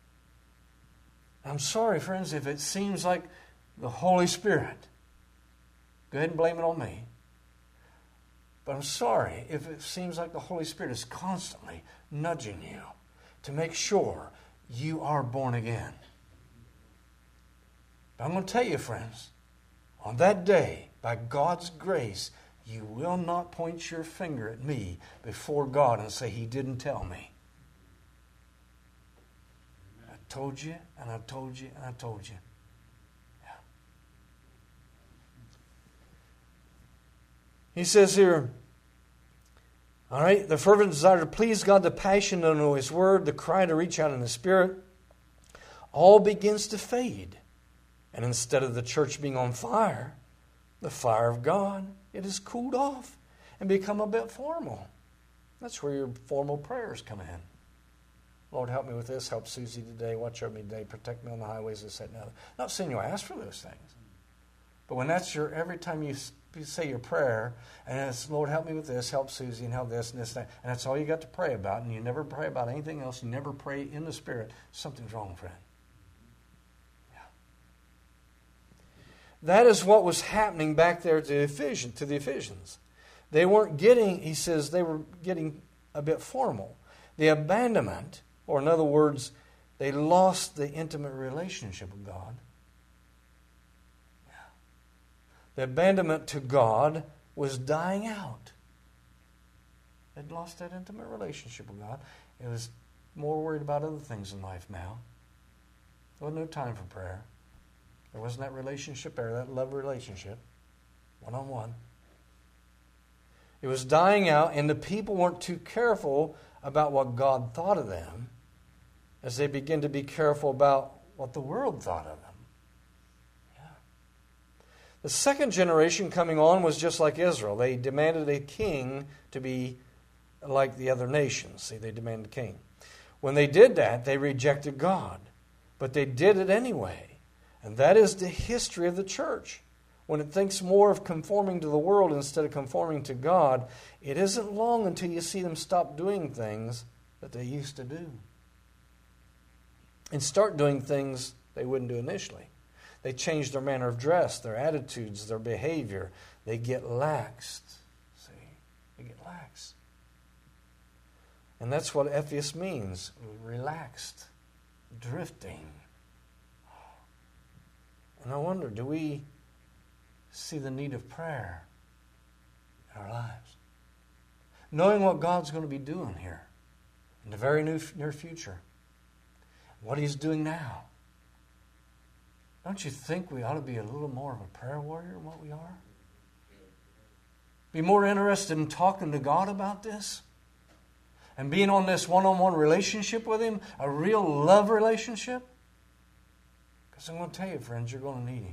Speaker 3: I'm sorry, friends, if it seems like the Holy Spirit, go ahead and blame it on me. But I'm sorry if it seems like the Holy Spirit is constantly nudging you to make sure you are born again. But I'm going to tell you, friends, on that day, by God's grace, you will not point your finger at me before God and say, He didn't tell me. I told you, and I told you, and I told you. Yeah. He says here, all right, the fervent desire to please God, the passion to know His Word, the cry to reach out in the Spirit, all begins to fade. And instead of the church being on fire, the fire of God, it has cooled off and become a bit formal. That's where your formal prayers come in. Lord, help me with this. Help Susie today. Watch over me today. Protect me on the highways. This, that, and the other. Not saying you ask for those things. But when that's your, every time you say your prayer, and it's, Lord, help me with this, help Susie, and help this, and this, and that, and that's all you got to pray about, and you never pray about anything else, you never pray in the Spirit, something's wrong, friend. That is what was happening back there to the Ephesians. To the Ephesians. They weren't getting, he says, they were getting a bit formal. The abandonment, or in other words, they lost the intimate relationship with God. The abandonment to God was dying out. They'd lost that intimate relationship with God. It was more worried about other things in life now. There wasn't no time for prayer. There wasn't that relationship there, that love relationship, one-on-one. It was dying out, and the people weren't too careful about what God thought of them as they began to be careful about what the world thought of them. Yeah. The second generation coming on was just like Israel. They demanded a king to be like the other nations. See, they demanded a king. When they did that, they rejected God, but they did it anyway. And that is the history of the church. When it thinks more of conforming to the world instead of conforming to God, it isn't long until you see them stop doing things that they used to do. And start doing things they wouldn't do initially. They change their manner of dress, their attitudes, their behavior. They get laxed. See? They get lax. And that's what Ephesus means. Relaxed. Drifting. And I wonder, do we see the need of prayer in our lives? Knowing what God's going to be doing here in the very new, near future. What He's doing now. Don't you think we ought to be a little more of a prayer warrior than what we are? Be more interested in talking to God about this? And being on this one-on-one relationship with Him? A real love relationship? Because I'm going to tell you, friends, you're going to need Him.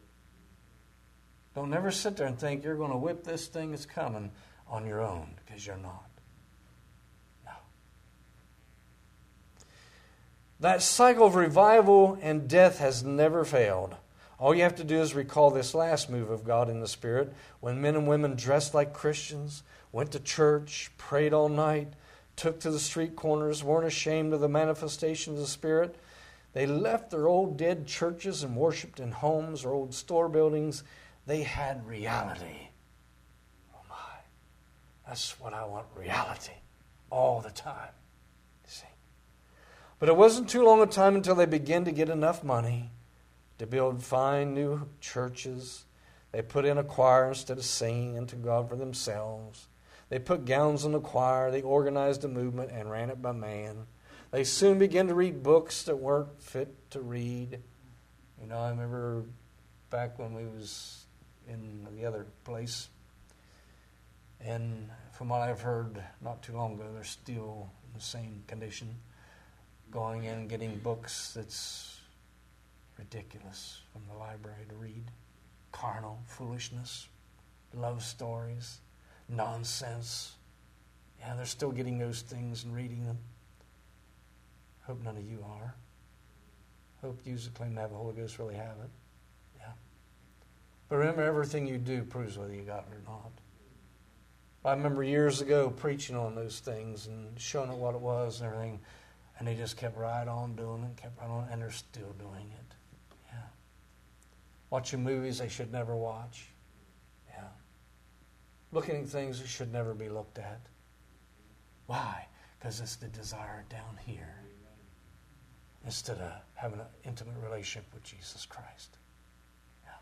Speaker 3: Don't never sit there and think you're going to whip this thing that's coming on your own, because you're not. No. That cycle of revival and death has never failed. All you have to do is recall this last move of God in the Spirit, when men and women dressed like Christians, went to church, prayed all night, took to the street corners, weren't ashamed of the manifestation of the Spirit. They left their old dead churches and worshipped in homes or old store buildings. They had reality. Oh my, that's what I want, reality, all the time. See? But it wasn't too long a time until they began to get enough money to build fine new churches. They put in a choir instead of singing unto God for themselves. They put gowns on the choir. They organized a movement and ran it by man. They soon began to read books that weren't fit to read. You know, I remember back when we was in the other place, and from what I've heard not too long ago, they're still in the same condition, going in and getting books that's ridiculous from the library to read. Carnal, foolishness, love stories, nonsense. Yeah, they're still getting those things and reading them. Hope none of you are. Hope you that claim to have the Holy Ghost really have it. Yeah. But remember, everything you do proves whether you got it or not. I remember years ago preaching on those things and showing it what it was and everything, and they just kept right on doing it, kept right on, and they're still doing it. Yeah. Watching movies they should never watch. Yeah. Looking at things that should never be looked at. Why? Because it's the desire down here, instead of having an intimate relationship with Jesus Christ. Yeah.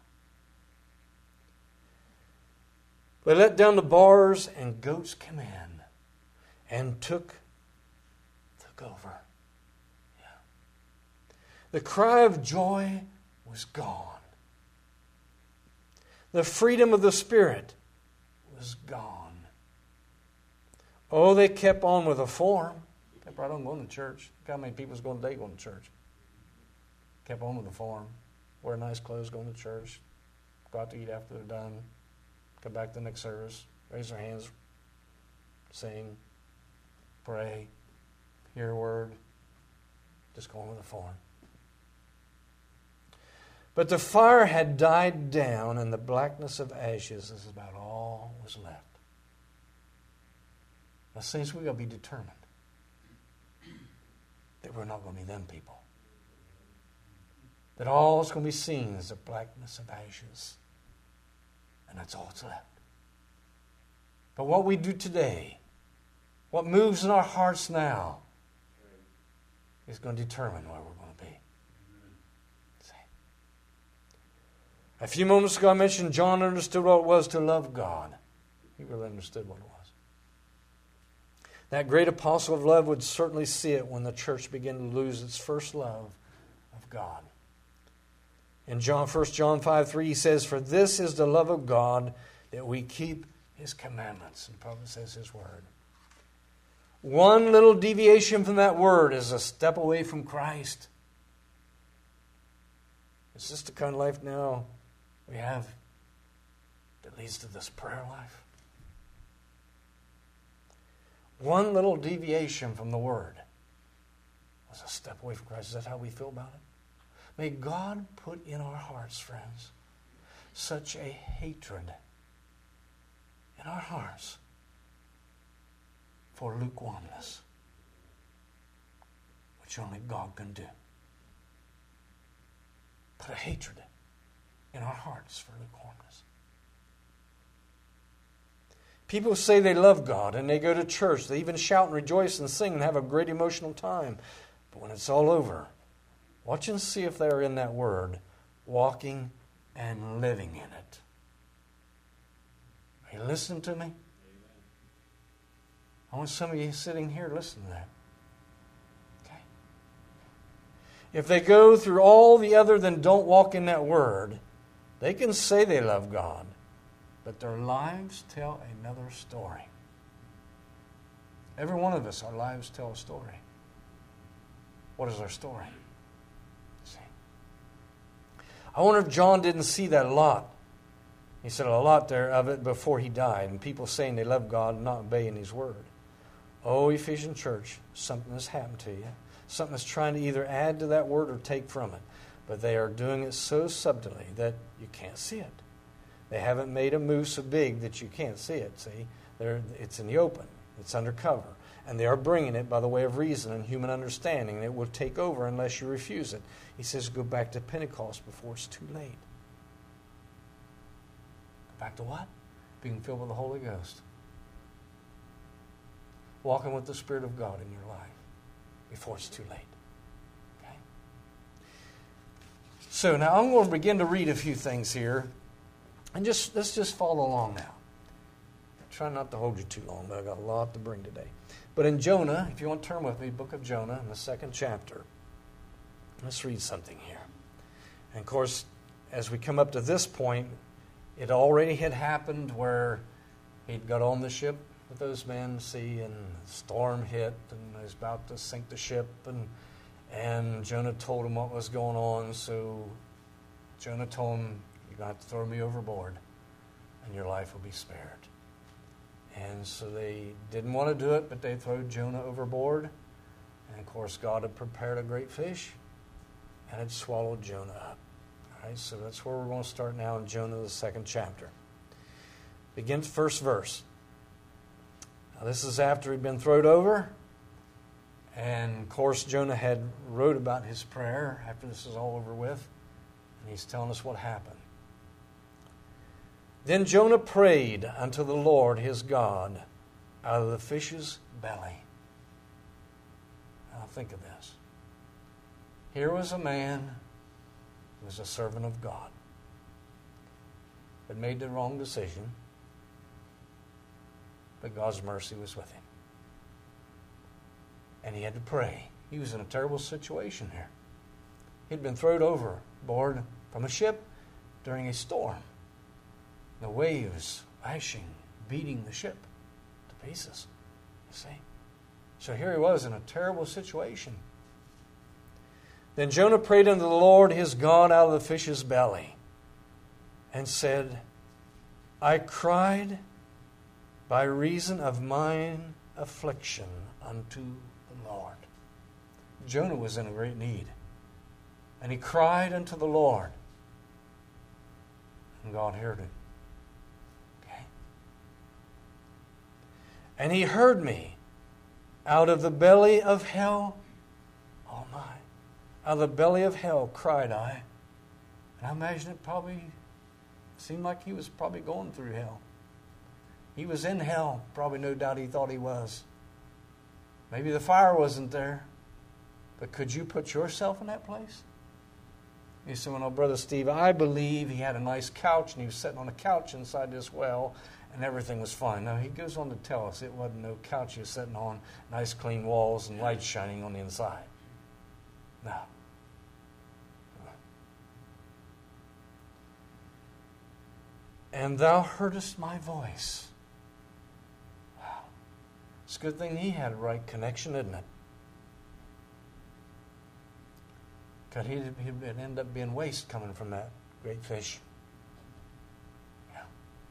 Speaker 3: They let down the bars, and goats came in and took took over. Yeah. The cry of joy was gone. The freedom of the Spirit was gone. Oh, they kept on with a form. Kept right on going to church. Look how many people was going today going to church. Kept on with the form. Wear nice clothes, going to church. Go out to eat after they're done. Come back to the next service. Raise their hands. Sing. Pray. Hear a word. Just go on with the form. But the fire had died down, and the blackness of ashes is about all was left. Now, saints, we've got to be determined that we're not going to be them people. That all that's going to be seen is the blackness of ashes. And that's all that's left. But what we do today, what moves in our hearts now, is going to determine where we're going to be. See? A few moments ago I mentioned John understood what it was to love God. He really understood what it was. That great apostle of love would certainly see it when the church began to lose its first love of God. In John, First John five three, he says, "For this is the love of God, that we keep His commandments." And probably says His word. One little deviation from that word is a step away from Christ. Is this the kind of life now we have that leads to this prayer life? One little deviation from the word was a step away from Christ. Is that how we feel about it? May God put in our hearts, friends, such a hatred in our hearts for lukewarmness, which only God can do. Put a hatred in our hearts for lukewarmness. People say they love God and they go to church. They even shout and rejoice and sing and have a great emotional time. But when it's all over, watch and see if they're in that word, walking and living in it. Are you listening to me? I want some of you sitting here listening to that. Okay. If they go through all the other than don't walk in that word, they can say they love God, but their lives tell another story. Every one of us, our lives tell a story. What is our story? See? I wonder if John didn't see that a lot. He said a lot there of it before he died, and people saying they love God and not obeying His word. Oh, Ephesian church, something has happened to you. Something that's trying to either add to that word or take from it. But they are doing it so subtly that you can't see it. They haven't made a move so big that you can't see it, see? They're, it's in the open. It's undercover. And they are bringing it by the way of reason and human understanding, and it will take over unless you refuse it. He says go back to Pentecost before it's too late. Go back to what? Being filled with the Holy Ghost. Walking with the Spirit of God in your life before it's too late. Okay? So now I'm going to begin to read a few things here. And just let's just follow along now. Try not to hold you too long, but I've got a lot to bring today. But in Jonah, if you want to turn with me, book of Jonah, in the second chapter, let's read something here. And of course, as we come up to this point, it already had happened where he'd got on the ship with those men, see, and the storm hit, and he was about to sink the ship, and and Jonah told him what was going on. So Jonah told him, you're going to have to throw me overboard, and your life will be spared. And so they didn't want to do it, but they threw Jonah overboard. And of course, God had prepared a great fish, and it swallowed Jonah up. All right, so that's where we're going to start now in Jonah, the second chapter. Begins first verse. Now, this is after he'd been thrown over. And of course, Jonah had wrote about his prayer after this is all over with. And he's telling us what happened. Then Jonah prayed unto the Lord his God out of the fish's belly. Now think of this. Here was a man who was a servant of God, but made the wrong decision, but God's mercy was with him. And he had to pray. He was in a terrible situation here. He'd been thrown overboard from a ship during a storm. The waves lashing, beating the ship to pieces. You see? So here he was in a terrible situation. Then Jonah prayed unto the Lord his God out of the fish's belly, and said, I cried by reason of mine affliction unto the Lord. Jonah was in a great need. And he cried unto the Lord. And God heard him. And he heard me out of the belly of hell. Oh my. Out of the belly of hell cried I. And I imagine it probably seemed like he was probably going through hell. He was in hell. Probably no doubt he thought he was. Maybe the fire wasn't there. But could you put yourself in that place? You say, well, no, Brother Steve, I believe he had a nice couch and he was sitting on a couch inside this well and everything was fine. Now, he goes on to tell us it wasn't no couch he was sitting on, nice clean walls and lights shining on the inside. No. And thou heardest my voice. Wow. It's a good thing he had a right connection, isn't it? Because he'd, he'd end up being waste coming from that great fish. Yeah.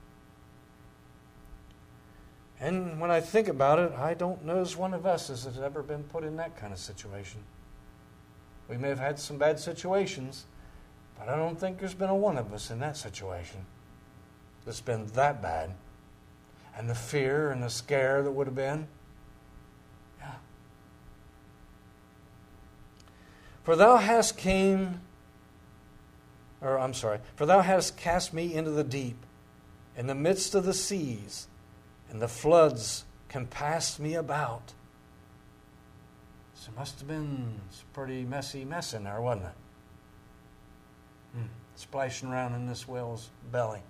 Speaker 3: And when I think about it, I don't know as one of us has ever been put in that kind of situation. We may have had some bad situations, but I don't think there's been a one of us in that situation that's been that bad. And the fear and the scare that would have been. Yeah. For thou hast came, or I'm sorry, for thou hast cast me into the deep, in the midst of the seas, and the floods compassed me about. So it must have been a pretty messy mess in there, wasn't it? Hmm. Splashing around in this whale's belly.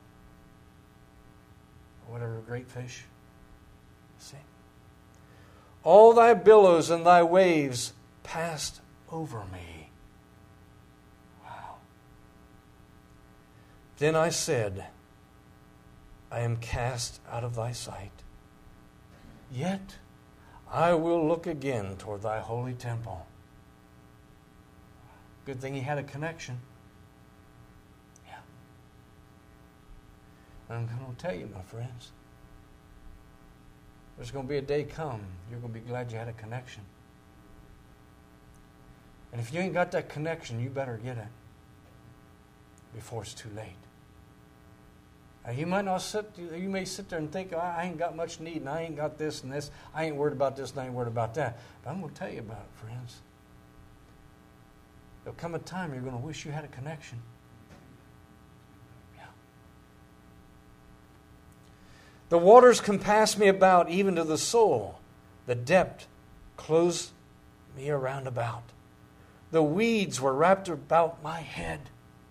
Speaker 3: Or whatever great fish. See? All thy billows and thy waves passed over me. Wow. Then I said, I am cast out of thy sight. Yet I will look again toward thy holy temple. Good thing he had a connection. Yeah. And I'm going to tell you, my friends, there's going to be a day come, you're going to be glad you had a connection. And if you ain't got that connection, you better get it before it's too late. Now, you might not sit, you may sit there and think, oh, I ain't got much need, and I ain't got this and this. I ain't worried about this and I ain't worried about that. But I'm going to tell you about it, friends. There'll come a time you're going to wish you had a connection. Yeah. The waters compass me about, even to the soul. The depth closed me around about. The weeds were wrapped about my head.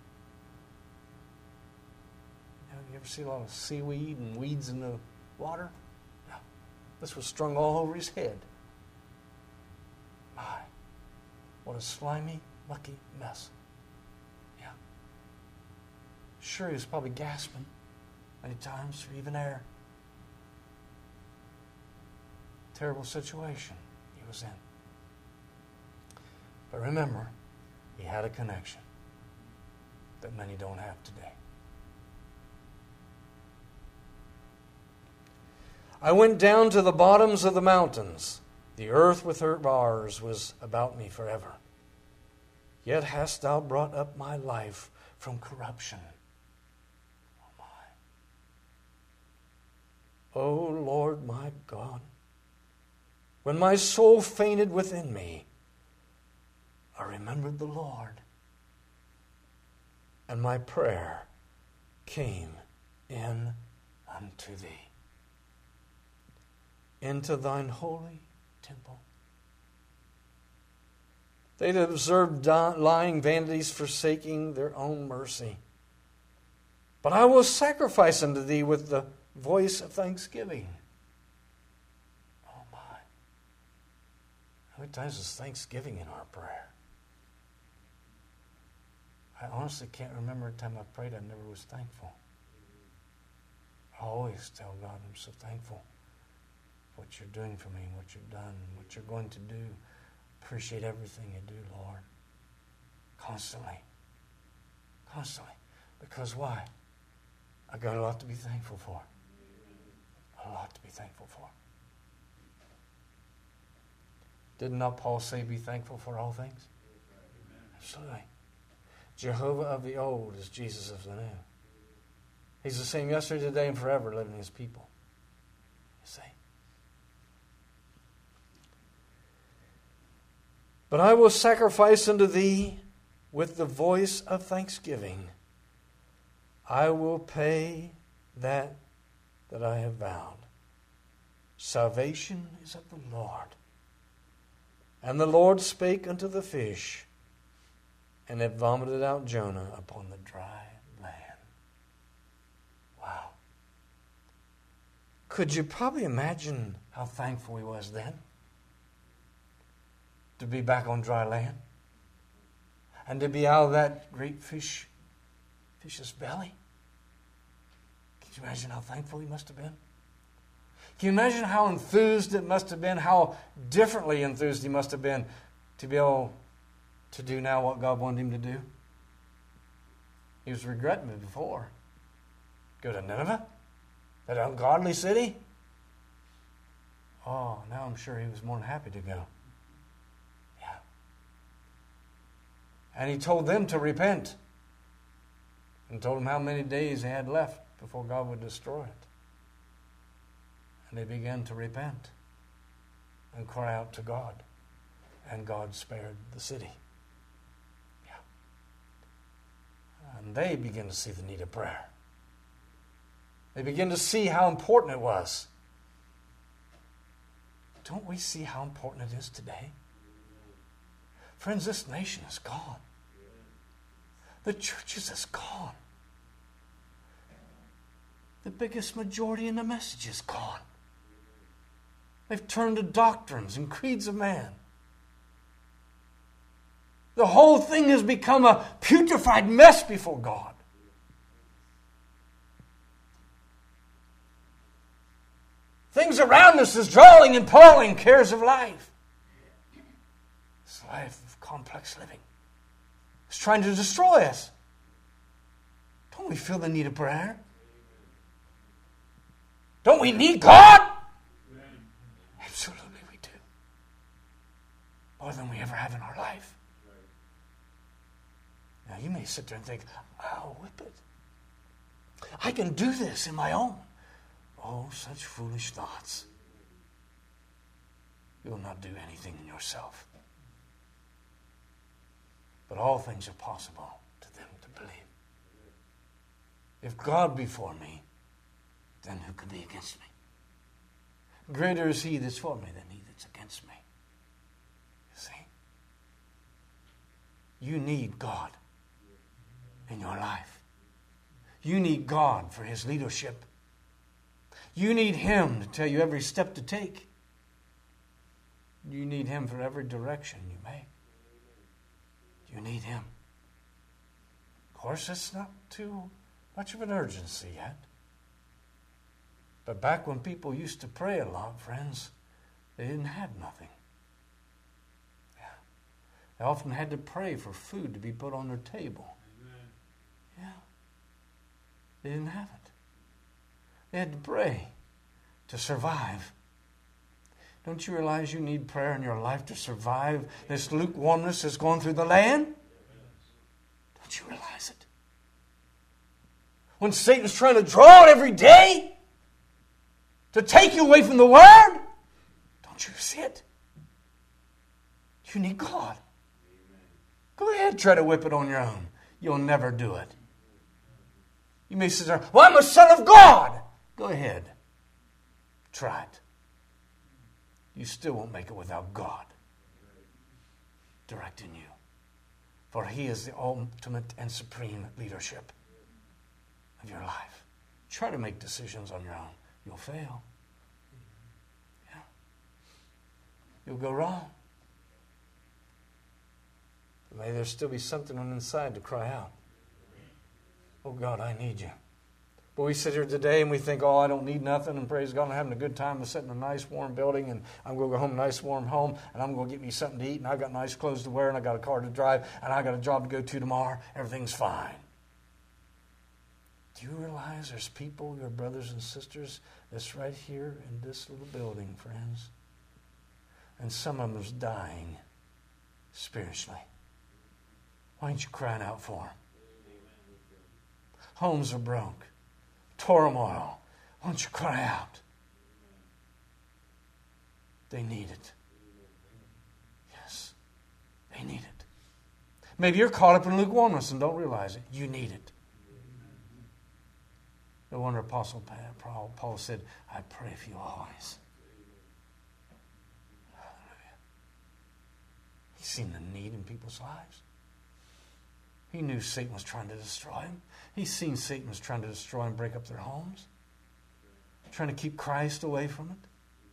Speaker 3: You ever see a lot of seaweed and weeds in the water? No. This was strung all over his head. My, what a slimy, mucky mess. Yeah. Sure, he was probably gasping many times for even air. Terrible situation he was in. But remember, he had a connection that many don't have today. I went down to the bottoms of the mountains. The earth with her bars was about me forever. Yet hast thou brought up my life from corruption. Oh my. O Lord my God, when my soul fainted within me, I remembered the Lord, and my prayer came in unto thee. Into thine holy temple. They that observe lying vanities, forsaking their own mercy. But I will sacrifice unto thee with the voice of thanksgiving. Oh my. How many times is thanksgiving in our prayer? I honestly can't remember a time I prayed I never was thankful. I always tell God I'm so thankful for what you're doing for me, what you've done, what you're going to do. Appreciate everything you do, Lord. Constantly. Constantly. Because why? I got a lot to be thankful for. A lot to be thankful for. Did not Paul say be thankful for all things? Absolutely. Jehovah of the old is Jesus of the new. He's the same yesterday, today, and forever, living in his people. You see? But I will sacrifice unto thee with the voice of thanksgiving. I will pay that that I have vowed. Salvation is of the Lord. And the Lord spake unto the fish, and it vomited out Jonah upon the dry land. Wow. Could you probably imagine how thankful he was then? To be back on dry land. And to be out of that great fish, fish's belly. Can you imagine how thankful he must have been? Can you imagine how enthused it must have been, how differently enthused he must have been to be able to do now what God wanted him to do? He was regretting it before. Go to Nineveh? That ungodly city? Oh, now I'm sure he was more than happy to go. Yeah. And he told them to repent. And told them how many days they had left before God would destroy it. And they began to repent and cry out to God. And God spared the city. Yeah. And they begin to see the need of prayer. They begin to see how important it was. Don't we see how important it is today? Friends, this nation is gone. The churches is gone. The biggest majority in the message is gone. They've turned to doctrines and creeds of man. The whole thing has become a putrefied mess before God. Things around us is drawing and pulling cares of life. This life of complex living. It's trying to destroy us. Don't we feel the need of prayer? Don't we need God? Absolutely we do. More than we ever have in our life. Now, you may sit there and think, I'll whip it. I can do this in my own. Oh, such foolish thoughts. You will not do anything in yourself. But all things are possible to them to believe. If God be for me, then who can be against me? Greater is he that's for me than he that's against me. You see? You need God in your life. You need God for his leadership. You need him to tell you every step to take. You need him for every direction you make. You need him. Of course, it's not too much of an urgency yet. But back when people used to pray a lot, friends, they didn't have nothing. Yeah. They often had to pray for food to be put on their table. Amen. Yeah. They didn't have it. They had to pray to survive. Don't you realize you need prayer in your life to survive this lukewarmness that's going through the land? Don't you realize it? When Satan's trying to draw it every day to take you away from the Word, don't you see it? You need God. Go ahead, try to whip it on your own. You'll never do it. You may say, well, I'm a son of God. Go ahead. Try it. You still won't make it without God directing you. For he is the ultimate and supreme leadership of your life. Try to make decisions on your own. You'll fail. Yeah. You'll go wrong. May there still be something on the inside to cry out. Oh God, I need you. But we sit here today and we think, oh, I don't need nothing, and praise God, I'm having a good time. I'm sitting in a nice warm building, and I'm going to go home, nice warm home, and I'm going to get me something to eat, and I've got nice clothes to wear, and I've got a car to drive, and I've got a job to go to tomorrow. Everything's fine. Do you realize there's people, your brothers and sisters, that's right here in this little building, friends? And some of them's dying spiritually. Why aren't you crying out for them? Homes are broke. Turmoil. Why don't you cry out? They need it. Yes, they need it. Maybe you're caught up in lukewarmness and don't realize it. You need it. No wonder Apostle Paul said, I pray for you always. Hallelujah. He's seen the need in people's lives. He knew Satan was trying to destroy him. He's seen Satan was trying to destroy and break up their homes. Trying to keep Christ away from it.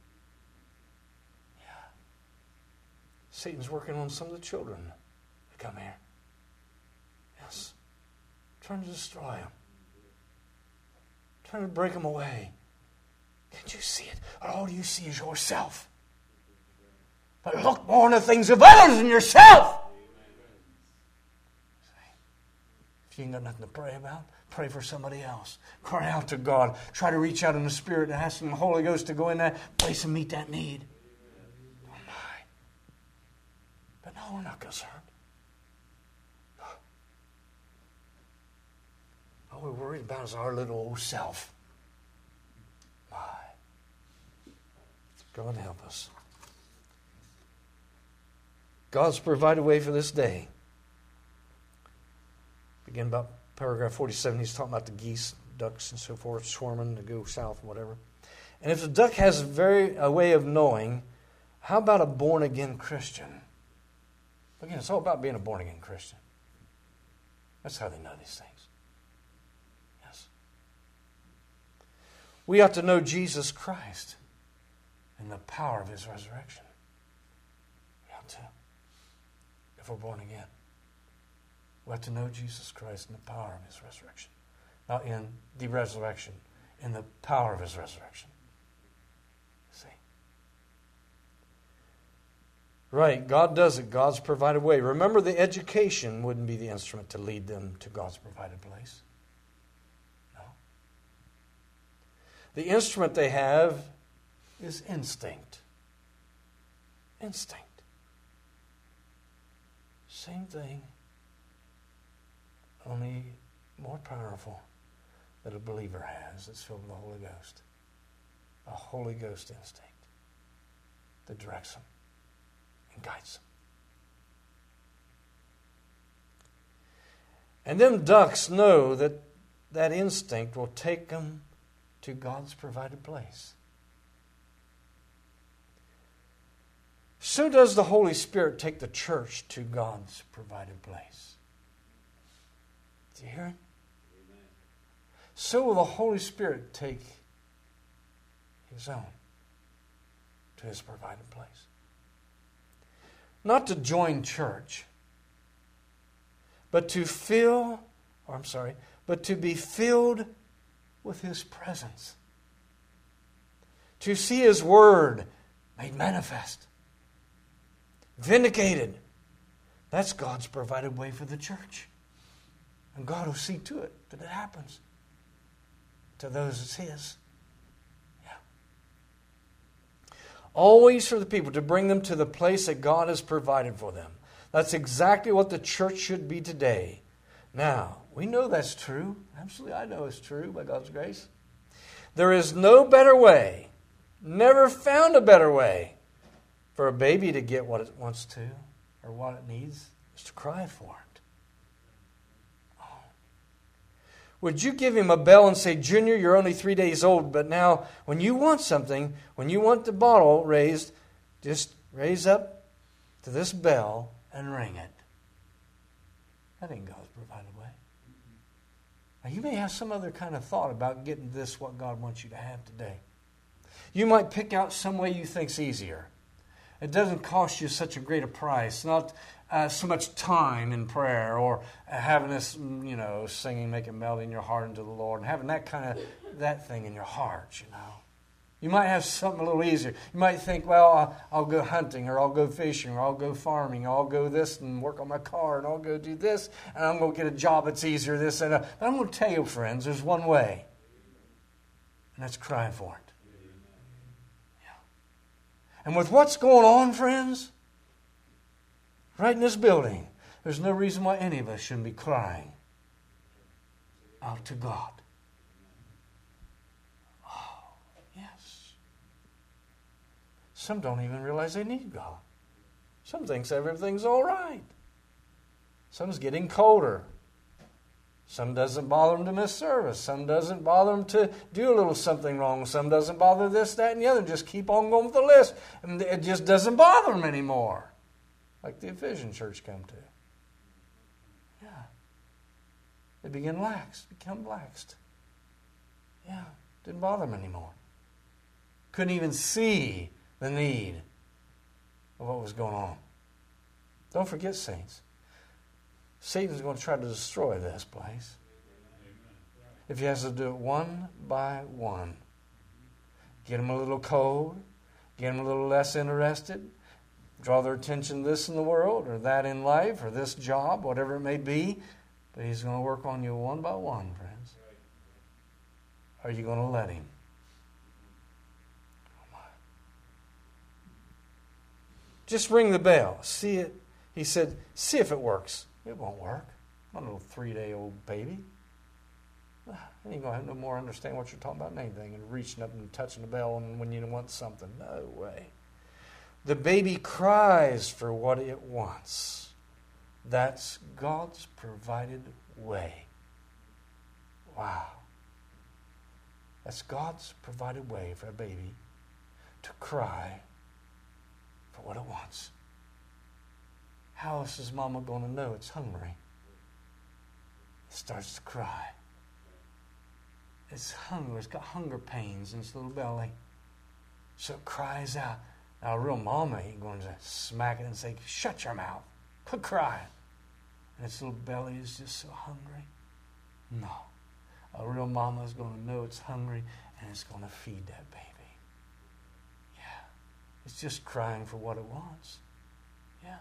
Speaker 3: Yeah. Satan's working on some of the children that come here. Yes. Trying to destroy them. Trying to break them away. Can't you see it? All you see is yourself. But look more on the things of others than yourself. If you ain't got nothing to pray about, pray for somebody else. Cry out to God. Try to reach out in the Spirit and ask the Holy Ghost to go in that place and meet that need. Oh my. But no, we're not concerned. No. All we're worried about is our little old self. My. God help us. God's provided a way for this day. Again, about paragraph forty-seven, he's talking about the geese, ducks, and so forth, swarming to go south and whatever. And if the duck has a, very, a way of knowing, how about a born-again Christian? Again, it's all about being a born-again Christian. That's how they know these things. Yes. We ought to know Jesus Christ and the power of his resurrection. We ought to, if we're born again. We have to know Jesus Christ and the power of his resurrection. Not in the resurrection, in the power of his resurrection. See? Right, God does it. God's provided way. Remember, the education wouldn't be the instrument to lead them to God's provided place. No. The instrument they have is instinct. Instinct. Same thing only more powerful that a believer has that's filled with the Holy Ghost. A Holy Ghost instinct that directs them and guides them. And them ducks know that that instinct will take them to God's provided place. So does the Holy Spirit take the church to God's provided place. Do you hear it? Amen. So will the Holy Spirit take His own to His provided place. Not to join church, but to fill, or I'm sorry, but to be filled with His presence. To see His Word made manifest. Vindicated. That's God's provided way for the church. And God will see to it that it happens to those it's His. Yeah. Always for the people, to bring them to the place that God has provided for them. That's exactly what the church should be today. Now, we know that's true. Absolutely, I know it's true by God's grace. There is no better way, never found a better way, for a baby to get what it wants to or what it needs is to cry for it. Oh. Would you give him a bell and say, Junior, you're only three days old, but now when you want something, when you want the bottle raised, just raise up to this bell and ring it. That ain't God's provided way. Now, you may have some other kind of thought about getting this, what God wants you to have today. You might pick out some way you think's easier. It doesn't cost you such a great a price. Not uh, so much time in prayer or having this, you know, singing, making melody in your heart unto the Lord and having that kind of, that thing in your heart, you know. You might have something a little easier. You might think, well, I'll, I'll go hunting or I'll go fishing or I'll go farming. Or I'll go this and work on my car and I'll go do this and I'm going to get a job that's easier, this and that. But I'm going to tell you, friends, there's one way. And that's crying for it. And with what's going on, friends, right in this building, there's no reason why any of us shouldn't be crying out to God. Oh, yes. Some don't even realize they need God. Some thinks everything's all right. Some's getting colder. Some doesn't bother them to miss service. Some doesn't bother them to do a little something wrong. Some doesn't bother this, that, and the other. Just keep on going with the list. And it just doesn't bother them anymore. Like the Ephesian church come to. Yeah. They begin lax, become laxed. Yeah. Didn't bother them anymore. Couldn't even see the need of what was going on. Don't forget, saints. Satan's going to try to destroy this place. If he has to do it one by one. Get them a little cold. Get them a little less interested. Draw their attention to this in the world or that in life or this job, whatever it may be. But he's going to work on you one by one, friends. Are you going to let him? Just ring the bell. See it. He said, see if it works. It won't work. I'm a little three-day-old baby. I ain't going to have no more understand what you're talking about than anything and reaching up and touching the bell and when you want something. No way. The baby cries for what it wants. That's God's provided way. Wow. That's God's provided way for a baby to cry for what it wants. How else is Mama going to know it's hungry? It starts to cry. It's hungry. It's got hunger pains in its little belly. So it cries out. Now, a real mama ain't going to smack it and say, shut your mouth. Quit crying. And its little belly is just so hungry. No. A real mama is going to know it's hungry and it's going to feed that baby. Yeah. It's just crying for what it wants. Yeah.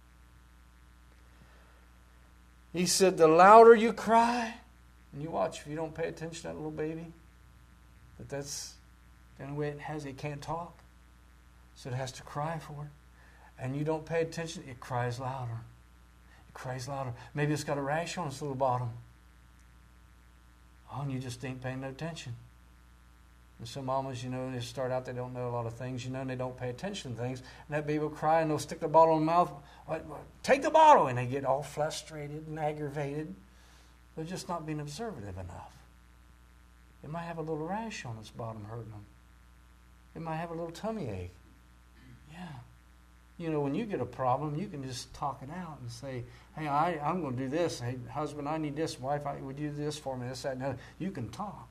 Speaker 3: He said, the louder you cry, and you watch if you don't pay attention to that little baby, that that's the only way it has, it can't talk. So it has to cry for it. And you don't pay attention, it cries louder. cries louder. Maybe it's got a rash on its little bottom. Oh, and you just ain't paying no attention. And some mamas, you know, they start out, they don't know a lot of things, you know, and they don't pay attention to things. And that baby will cry, and they'll stick the bottle in the mouth. Take the bottle! And they get all frustrated and aggravated. They're just not being observative enough. It might have a little rash on its bottom hurting them. It might have a little tummy ache. Yeah. You know, when you get a problem, you can just talk it out and say, hey, I, I'm going to do this. Hey, husband, I need this. Wife, I, would you do this for me? This, that, and that. You can talk.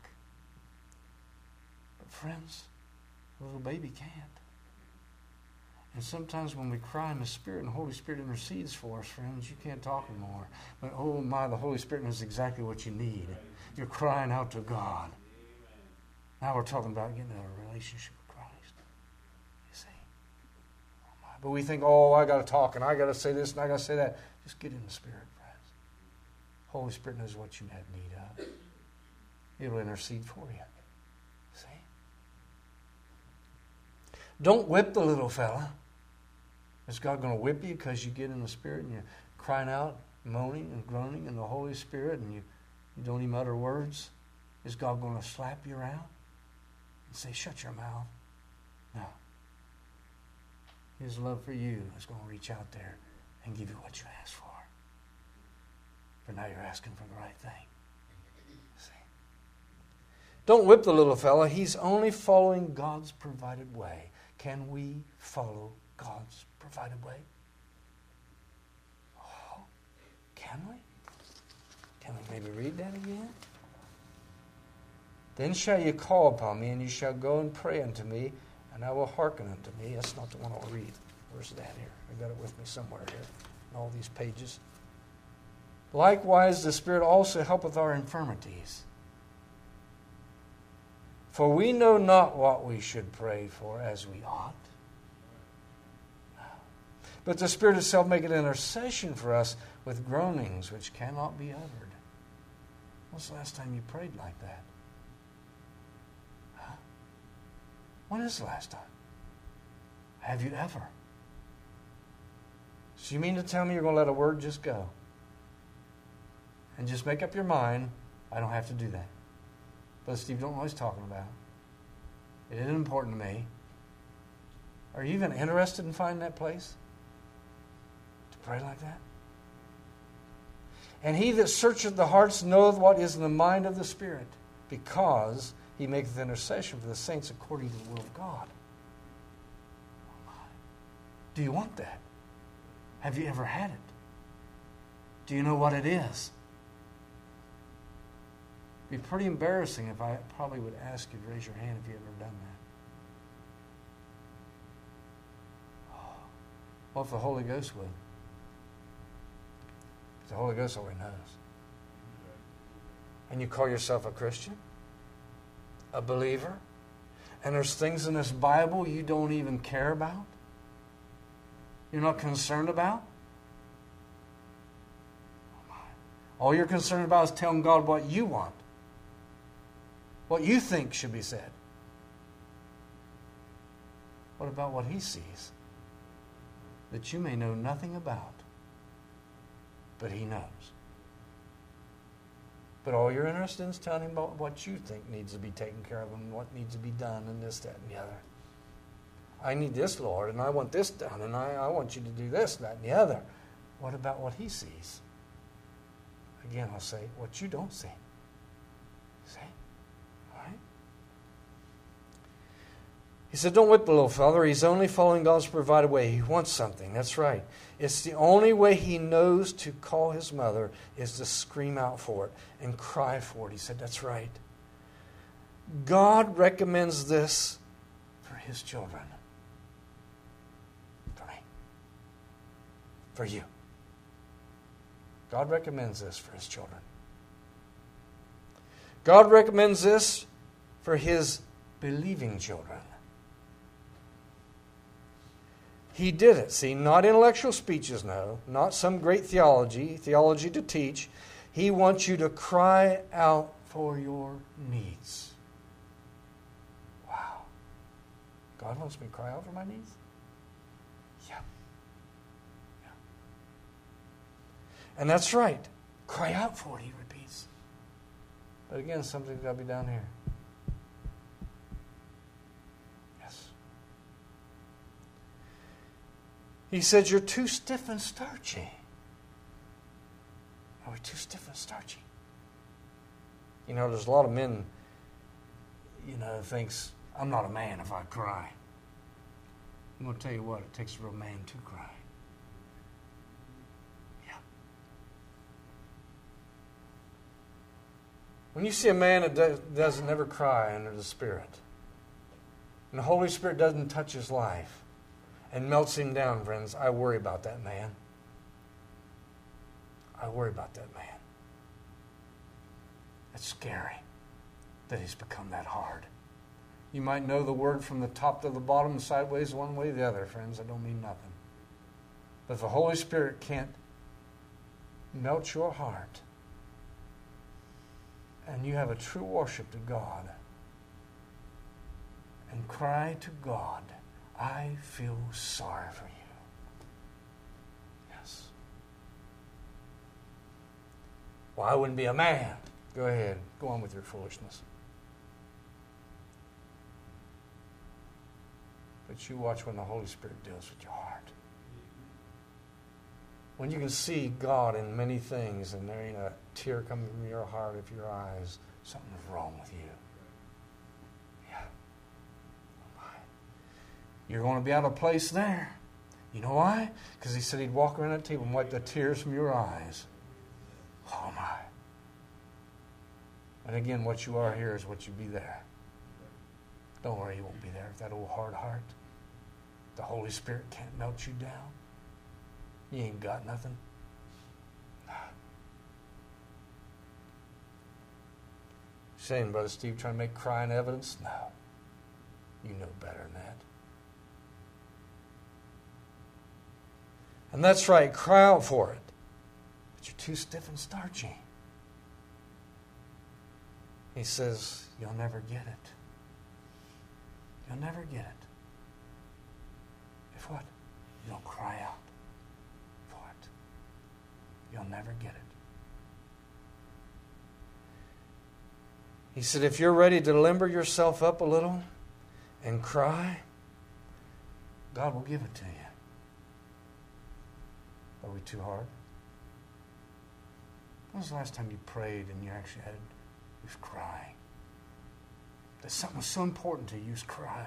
Speaker 3: But friends, a little baby can't. And sometimes when we cry in the Spirit and the Holy Spirit intercedes for us, friends, you can't talk anymore. But oh my, the Holy Spirit knows exactly what you need. You're crying out to God. Now we're talking about getting a relationship with Christ. You see? Oh my. But we think, oh, I got to talk and I got to say this and I got to say that. Just get in the Spirit, friends. Holy Spirit knows what you have need of. It'll intercede for you. See? Don't whip the little fella. Is God going to whip you because you get in the Spirit and you're crying out, moaning and groaning in the Holy Spirit and you, you don't even utter words? Is God going to slap you around and say, shut your mouth? No. His love for you is going to reach out there and give you what you asked for. But now you're asking for the right thing. See? Don't whip the little fella. He's only following God's provided way. Can we follow God's provided way? Oh, can we? Can we maybe read that again? Then shall you call upon me, and you shall go and pray unto me, and I will hearken unto me. That's not the one I'll read. Where's that here? I got it with me somewhere here in all these pages. Likewise, the Spirit also helpeth our infirmities. For we know not what we should pray for as we ought. But the Spirit itself maketh intercession for us with groanings which cannot be uttered. When's the last time you prayed like that? Huh? When is the last time? Have you ever? So you mean to tell me you're going to let a word just go? And just make up your mind, I don't have to do that. But Steve, don't know what he's talking about. It isn't important to me. Are you even interested in finding that place? To pray like that? And he that searcheth the hearts knoweth what is in the mind of the Spirit, because he maketh intercession for the saints according to the will of God. Do you want that? Have you ever had it? Do you know what it is? It'd be pretty embarrassing if I probably would ask you to raise your hand if you ever done that. Oh, what if the Holy Ghost would? The Holy Ghost already knows. And you call yourself a Christian? A believer? And there's things in this Bible you don't even care about? You're not concerned about? All you're concerned about is telling God what you want. What you think should be said. What about what He sees? That you may know nothing about. But He knows. But all you're interested in is telling Him about what you think needs to be taken care of and what needs to be done and this, that, and the other. I need this, Lord, and I want this done, and I, I want you to do this, that, and the other. What about what He sees? Again, I'll say, what you don't see. See? All right? He said, don't whip the little fella. He's only following God's provided way. He wants something. That's right. It's the only way he knows to call his mother is to scream out for it and cry for it. He said, that's right. God recommends this for His children. For me. For you. God recommends this for His children. God recommends this for His believing children. He did it. See, not intellectual speeches, no. Not some great theology, theology to teach. He wants you to cry out for your needs. Wow. God wants me to cry out for my needs? Yeah. Yeah. And that's right. Cry out for it, he repeats. But again, something's got to be down here. Yes. He said, you're too stiff and starchy. Are we too stiff and starchy? You know, there's a lot of men, you know, thinks, I'm not a man if I cry. I'm going to tell you what, it takes a real man to cry. Yeah. When you see a man that does, doesn't never cry under the Spirit, and the Holy Spirit doesn't touch his life and melts him down, friends, I worry about that man. I worry about that man. It's scary that he's become that hard. You might know the word from the top to the bottom, sideways, one way or the other, friends. That don't mean nothing. But if the Holy Spirit can't melt your heart and you have a true worship to God and cry to God, I feel sorry for you. Yes. Well, I wouldn't be a man. Go ahead. Go on with your foolishness. But you watch when the Holy Spirit deals with your heart. When you can see God in many things and there ain't a tear coming from your heart of your eyes, something's wrong with you. Yeah. Oh my. You're going to be out of place there. You know why? Because he said he'd walk around that table and wipe the tears from your eyes. Oh my. And again, what you are here is what you be there. Don't worry, you won't be there with that old hard heart. The Holy Spirit can't melt you down. You ain't got nothing. Saying, Brother Steve, trying to make crying evidence? No. You know better than that. And that's right, cry out for it. But you're too stiff and starchy. He says, you'll never get it. You'll never get it. If what? You don't cry out for it. You'll never get it. He said, if you're ready to limber yourself up a little and cry, God will give it to you. Are we too hard? When was the last time you prayed and you actually had, you was crying? That something was so important to you, you was crying.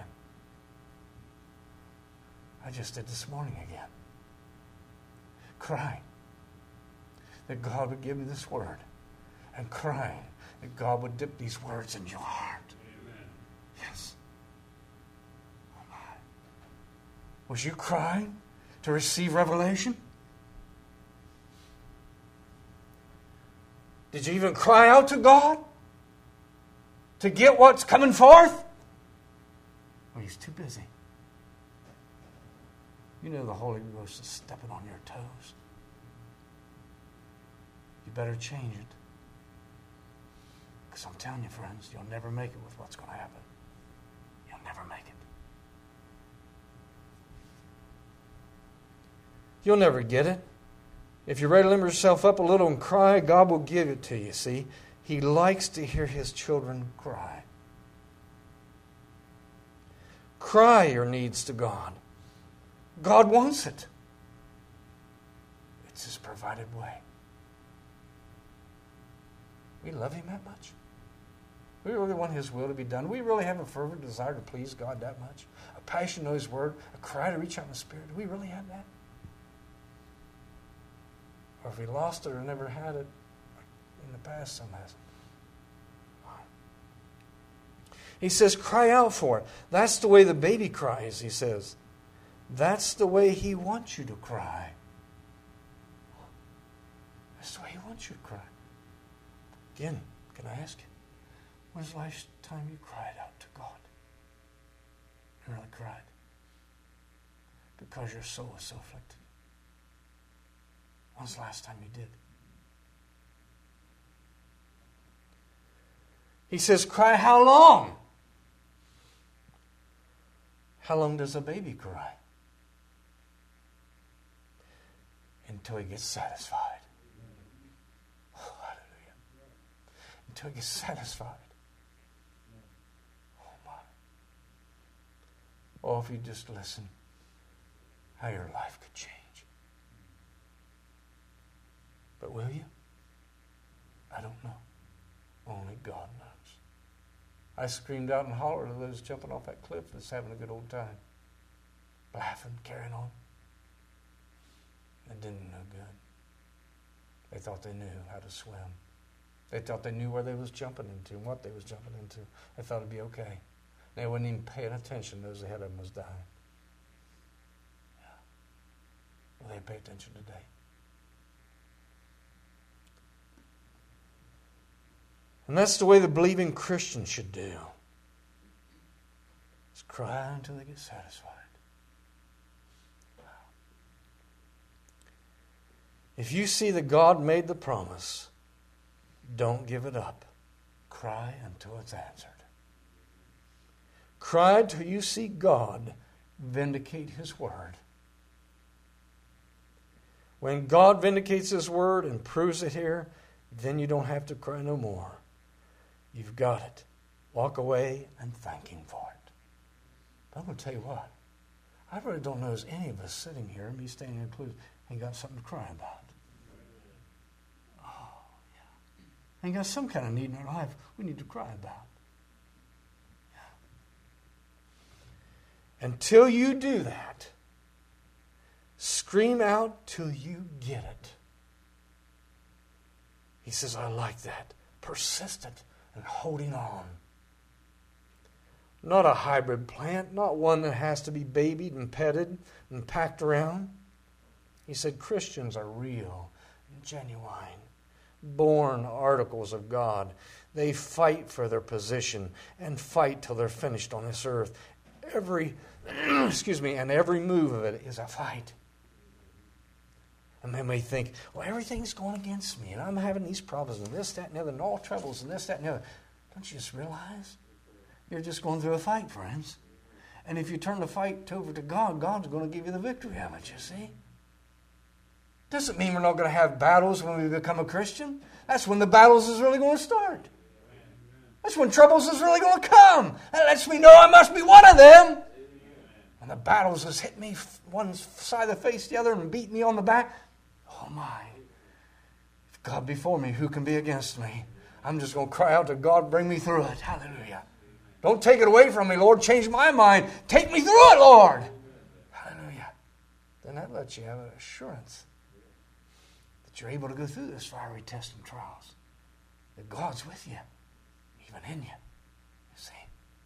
Speaker 3: I just did this morning again. Crying that God would give me this word. And crying that God would dip these words in your heart. Amen. Yes. Oh my. Was you crying to receive revelation? Did you even cry out to God to get what's coming forth? Well, he's too busy. You know the Holy Ghost is stepping on your toes. You better change it. Because I'm telling you, friends, you'll never make it with what's going to happen. You'll never make it. You'll never get it. If you're ready to limber yourself up a little and cry, God will give it to you, see? He likes to hear His children cry. Cry your needs to God. God wants it. It's His provided way. We love Him that much. We really want His will to be done. We really have a fervent desire to please God that much. A passion to know His Word. A cry to reach out in the Spirit. Do we really have that? Or if we lost it or never had it in the past, some hasn't. He says, cry out for it. That's the way the baby cries, he says. That's the way He wants you to cry. That's the way He wants you to cry. Again, can I ask you, when's the last time you cried out to God? You really cried? Because your soul is so afflicted. When's the last time you did? He says, cry how long? How long does a baby cry? Until he gets satisfied. until he gets satisfied. Oh, my. Oh, if you just listen, how your life could change. But will you? I don't know. Only God knows. I screamed out and hollered at those jumping off that cliff that's having a good old time. Laughing, carrying on. It didn't do no good. They thought they knew how to swim. They thought they knew where they was jumping into and what they was jumping into. They thought it'd be okay. They wasn't even paying attention. Those ahead of them was dying. Yeah. Well, they pay attention today. And that's the way the believing Christian should do. Is cry until they get satisfied. Wow. If you see that God made the promise, don't give it up. Cry until it's answered. Cry till you see God vindicate His word. When God vindicates His word and proves it here, then you don't have to cry no more. You've got it. Walk away and thank Him for it. But I'm going to tell you what. I really don't know as any of us sitting here, me standing here included, ain't got something to cry about. Oh, yeah. Ain't got some kind of need in our life we need to cry about. Yeah. Until you do that, scream out till you get it. He says, I like that. Persistent. And holding on. Not a hybrid plant, not one that has to be babied and petted and packed around. He said Christians are real and genuine, born articles of God. They fight for their position and fight till they're finished on this earth. Every, excuse me, and every move of it is a fight. And they may think, well, everything's going against me, and I'm having these problems, and this, that, and the other, and all troubles, and this, that, and the other. Don't you just realize? You're just going through a fight, friends. And if you turn the fight over to God, God's going to give you the victory, haven't you, see? Doesn't mean we're not going to have battles when we become a Christian. That's when the battles is really going to start. That's when troubles is really going to come. That lets me know I must be one of them. And the battles has hit me one side of the face, the other, and beat me on the back. Oh my, if God be for me, who can be against me? I'm just going to cry out to God, bring me through it. Hallelujah. Don't take it away from me, Lord. Change my mind. Take me through it, Lord. Hallelujah. Then that lets you have an assurance that you're able to go through this fiery test and trials. That God's with you, even in you. You see.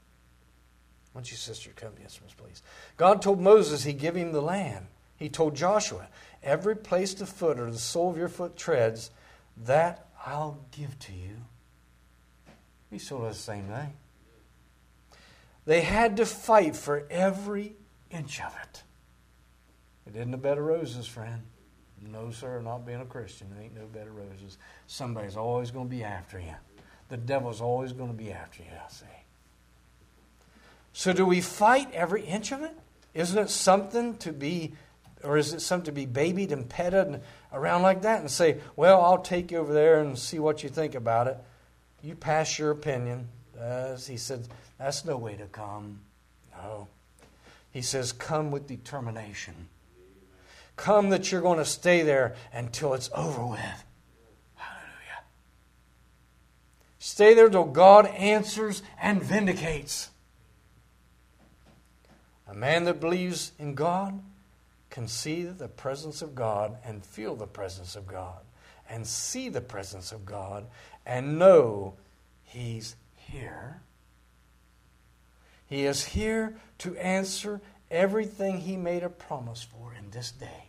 Speaker 3: Why don't you, sister, come to us, please. God told Moses He'd give him the land. He told Joshua, every place the foot or the sole of your foot treads, that I'll give to you. He told us the same thing. They had to fight for every inch of it. It isn't a bed of roses, friend. No, sir, not being a Christian. It ain't no bed of roses. Somebody's always going to be after you. The devil's always going to be after you, I say. So do we fight every inch of it? Isn't it something to be... Or is it something to be babied and petted and around like that and say, well, I'll take you over there and see what you think about it. You pass your opinion. Uh, he said, that's no way to come. No. He says, come with determination. Come that you're going to stay there until it's over with. Hallelujah. Stay there till God answers and vindicates. A man that believes in God can see the presence of God and feel the presence of God and see the presence of God and know He's here. He is here to answer everything He made a promise for in this day.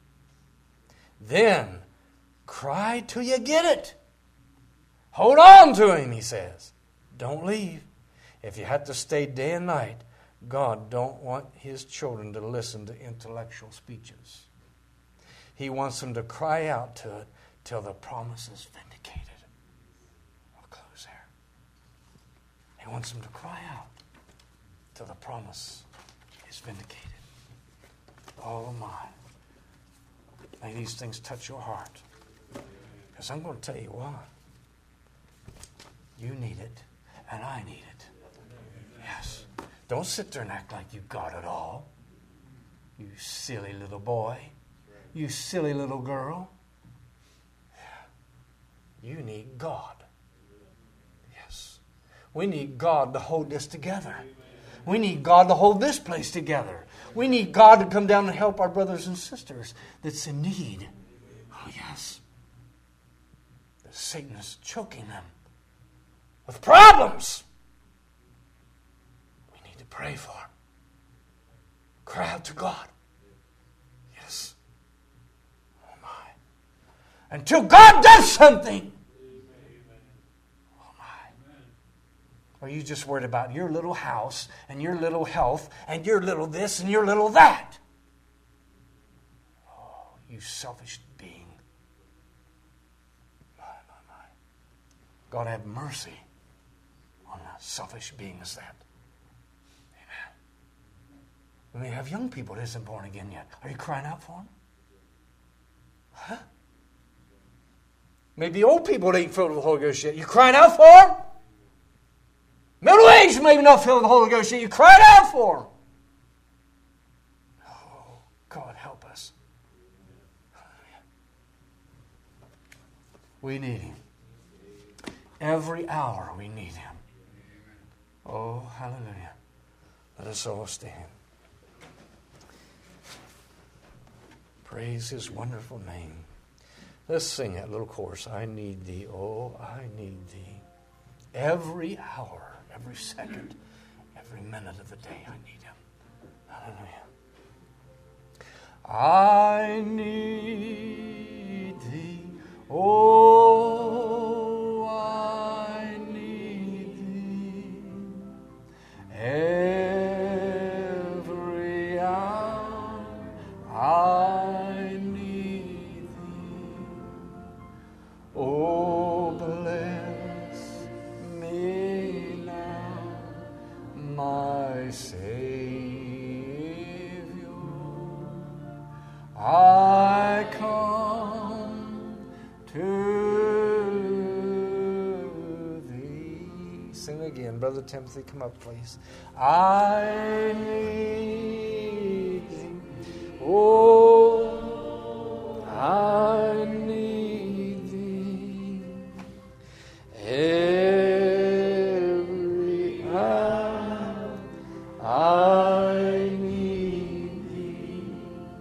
Speaker 3: Then cry till you get it. Hold on to Him, He says. Don't leave. If you have to stay day and night, God don't want His children to listen to intellectual speeches. He wants them to cry out to it till the promise is vindicated. I'll close there. He wants them to cry out till the promise is vindicated. Oh my. May these things touch your heart. Because I'm going to tell you why. You need it, and I need it. Yes. Don't sit there and act like you got it all. You silly little boy. You silly little girl. Yeah. You need God. Yes. We need God to hold this together. We need God to hold this place together. We need God to come down and help our brothers and sisters that's in need. Oh, yes. Satan is choking them with problems. We need to pray for them. Cry out to God. Yes. Oh, my. Until God does something. Oh, my. Are you just worried about your little house and your little health and your little this and your little that? Oh, you selfish being. God have mercy on a selfish being as that. Amen. We may have young people that isn't born again yet. Are you crying out for them? Huh? Maybe old people that ain't filled with the Holy Ghost yet. You crying out for them? Middle aged maybe not filled with the Holy Ghost yet. You crying out for them? Oh, God help us. We need Him. Every hour we need Him. Oh, hallelujah. Let us all stand. Praise His wonderful name. Let's sing that little chorus. I need Thee, oh, I need Thee. Every hour, every second, every minute of the day I need Him. Hallelujah. I need Thee, oh, every hour I need Thee. Oh, bless me now, my Savior. I come to Thee. Sing again. Brother Timothy, come up, please. I need Thee. Oh, I need Thee. Every hour I need Thee.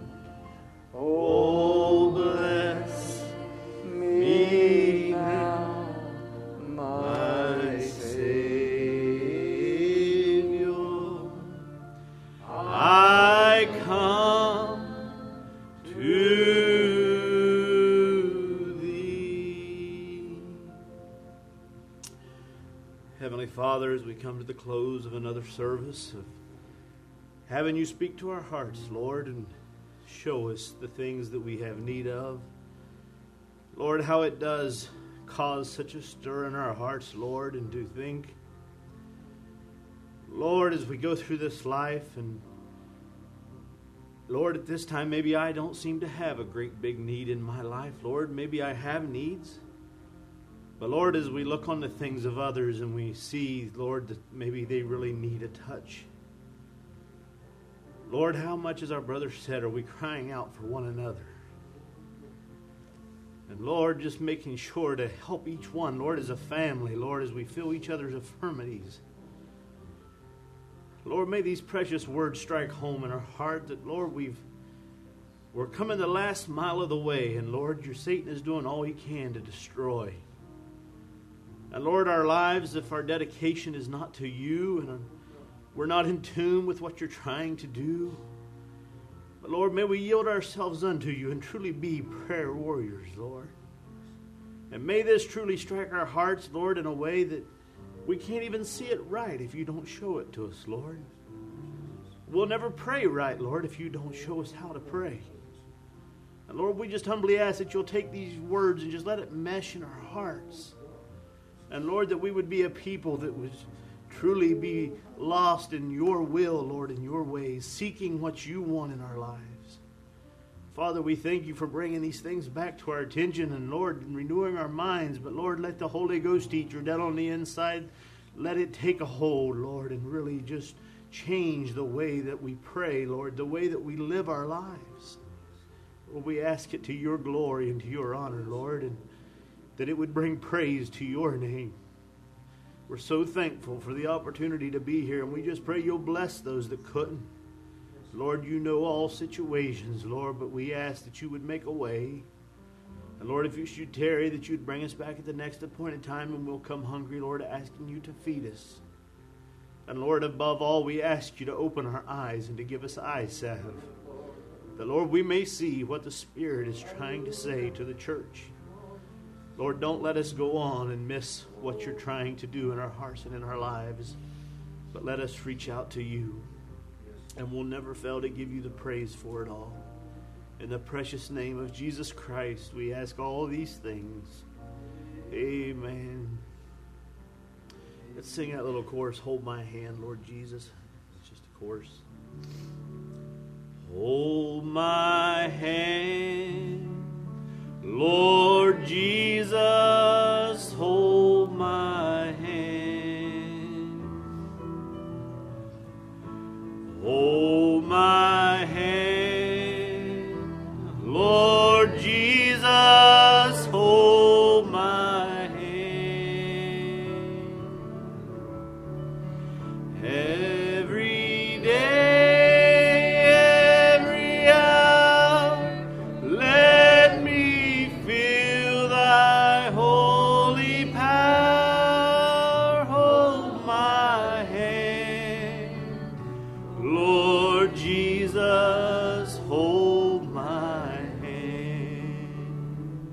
Speaker 3: Oh, bless me now, my Savior. I come to Thee.
Speaker 4: Heavenly Father, as we come to the close of another service, of having You speak to our hearts, Lord, and show us the things that we have need of. Lord, how it does cause such a stir in our hearts, Lord, and to think, Lord, as we go through this life, and Lord, at this time, maybe I don't seem to have a great big need in my life. Lord, maybe I have needs. But Lord, as we look on the things of others and we see, Lord, that maybe they really need a touch. Lord, how much, as our brother said, are we crying out for one another? And Lord, just making sure to help each one, Lord, as a family, Lord, as we feel each other's infirmities. Lord, may these precious words strike home in our heart that, Lord, we've, we're coming the last mile of the way, and Lord, your Satan is doing all he can to destroy. And Lord, our lives, if our dedication is not to You, and we're not in tune with what You're trying to do, but Lord, may we yield ourselves unto You and truly be prayer warriors, Lord. And may this truly strike our hearts, Lord, in a way that we can't even see it right if You don't show it to us, Lord. We'll never pray right, Lord, if You don't show us how to pray. And Lord, we just humbly ask that You'll take these words and just let it mesh in our hearts. And Lord, that we would be a people that would truly be lost in Your will, Lord, in Your ways, seeking what You want in our lives. Father, we thank you for bringing these things back to our attention, and Lord, renewing our minds. But Lord, let the Holy Ghost teacher down on the inside, let it take a hold, Lord, and really just change the way that we pray, Lord, the way that we live our lives. Lord, we ask it to your glory and to your honor, Lord, and that it would bring praise to your name. We're so thankful for the opportunity to be here, and we just pray you'll bless those that couldn't. Lord, you know all situations, Lord, but we ask that you would make a way. And Lord, if you should tarry, that you'd bring us back at the next appointed time, and we'll come hungry, Lord, asking you to feed us. And Lord, above all, we ask you to open our eyes and to give us eye salve, that, Lord, we may see what the Spirit is trying to say to the church. Lord, don't let us go on and miss what you're trying to do in our hearts and in our lives, but let us reach out to you, and we'll never fail to give you the praise for it all. In the precious name of Jesus Christ, we ask all these things. Amen. Let's sing that little chorus, Hold My Hand, Lord Jesus. It's just a chorus. Hold my hand, Lord Jesus, hold my hand. Hold my hand, Lord Jesus, hold my hand. Every day, every hour, let me feel thy holy power. Hold my hand, Lord Jesus, hold my hand.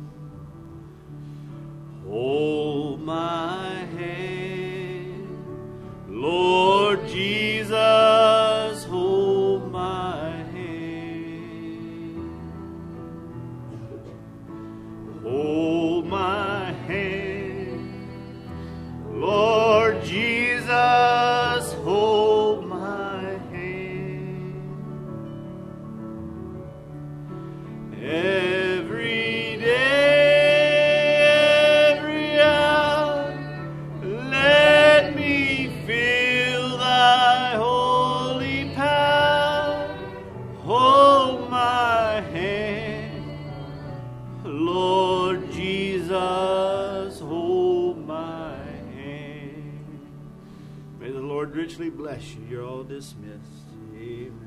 Speaker 4: Hold my hand, Lord Jesus, hold my hand. Hold my hand, Lord Jesus, hold my hand. Every day, every hour, let me feel thy holy power. Hold my hand, Lord Jesus, hold my hand. May the Lord richly bless you. You're all dismissed. Amen.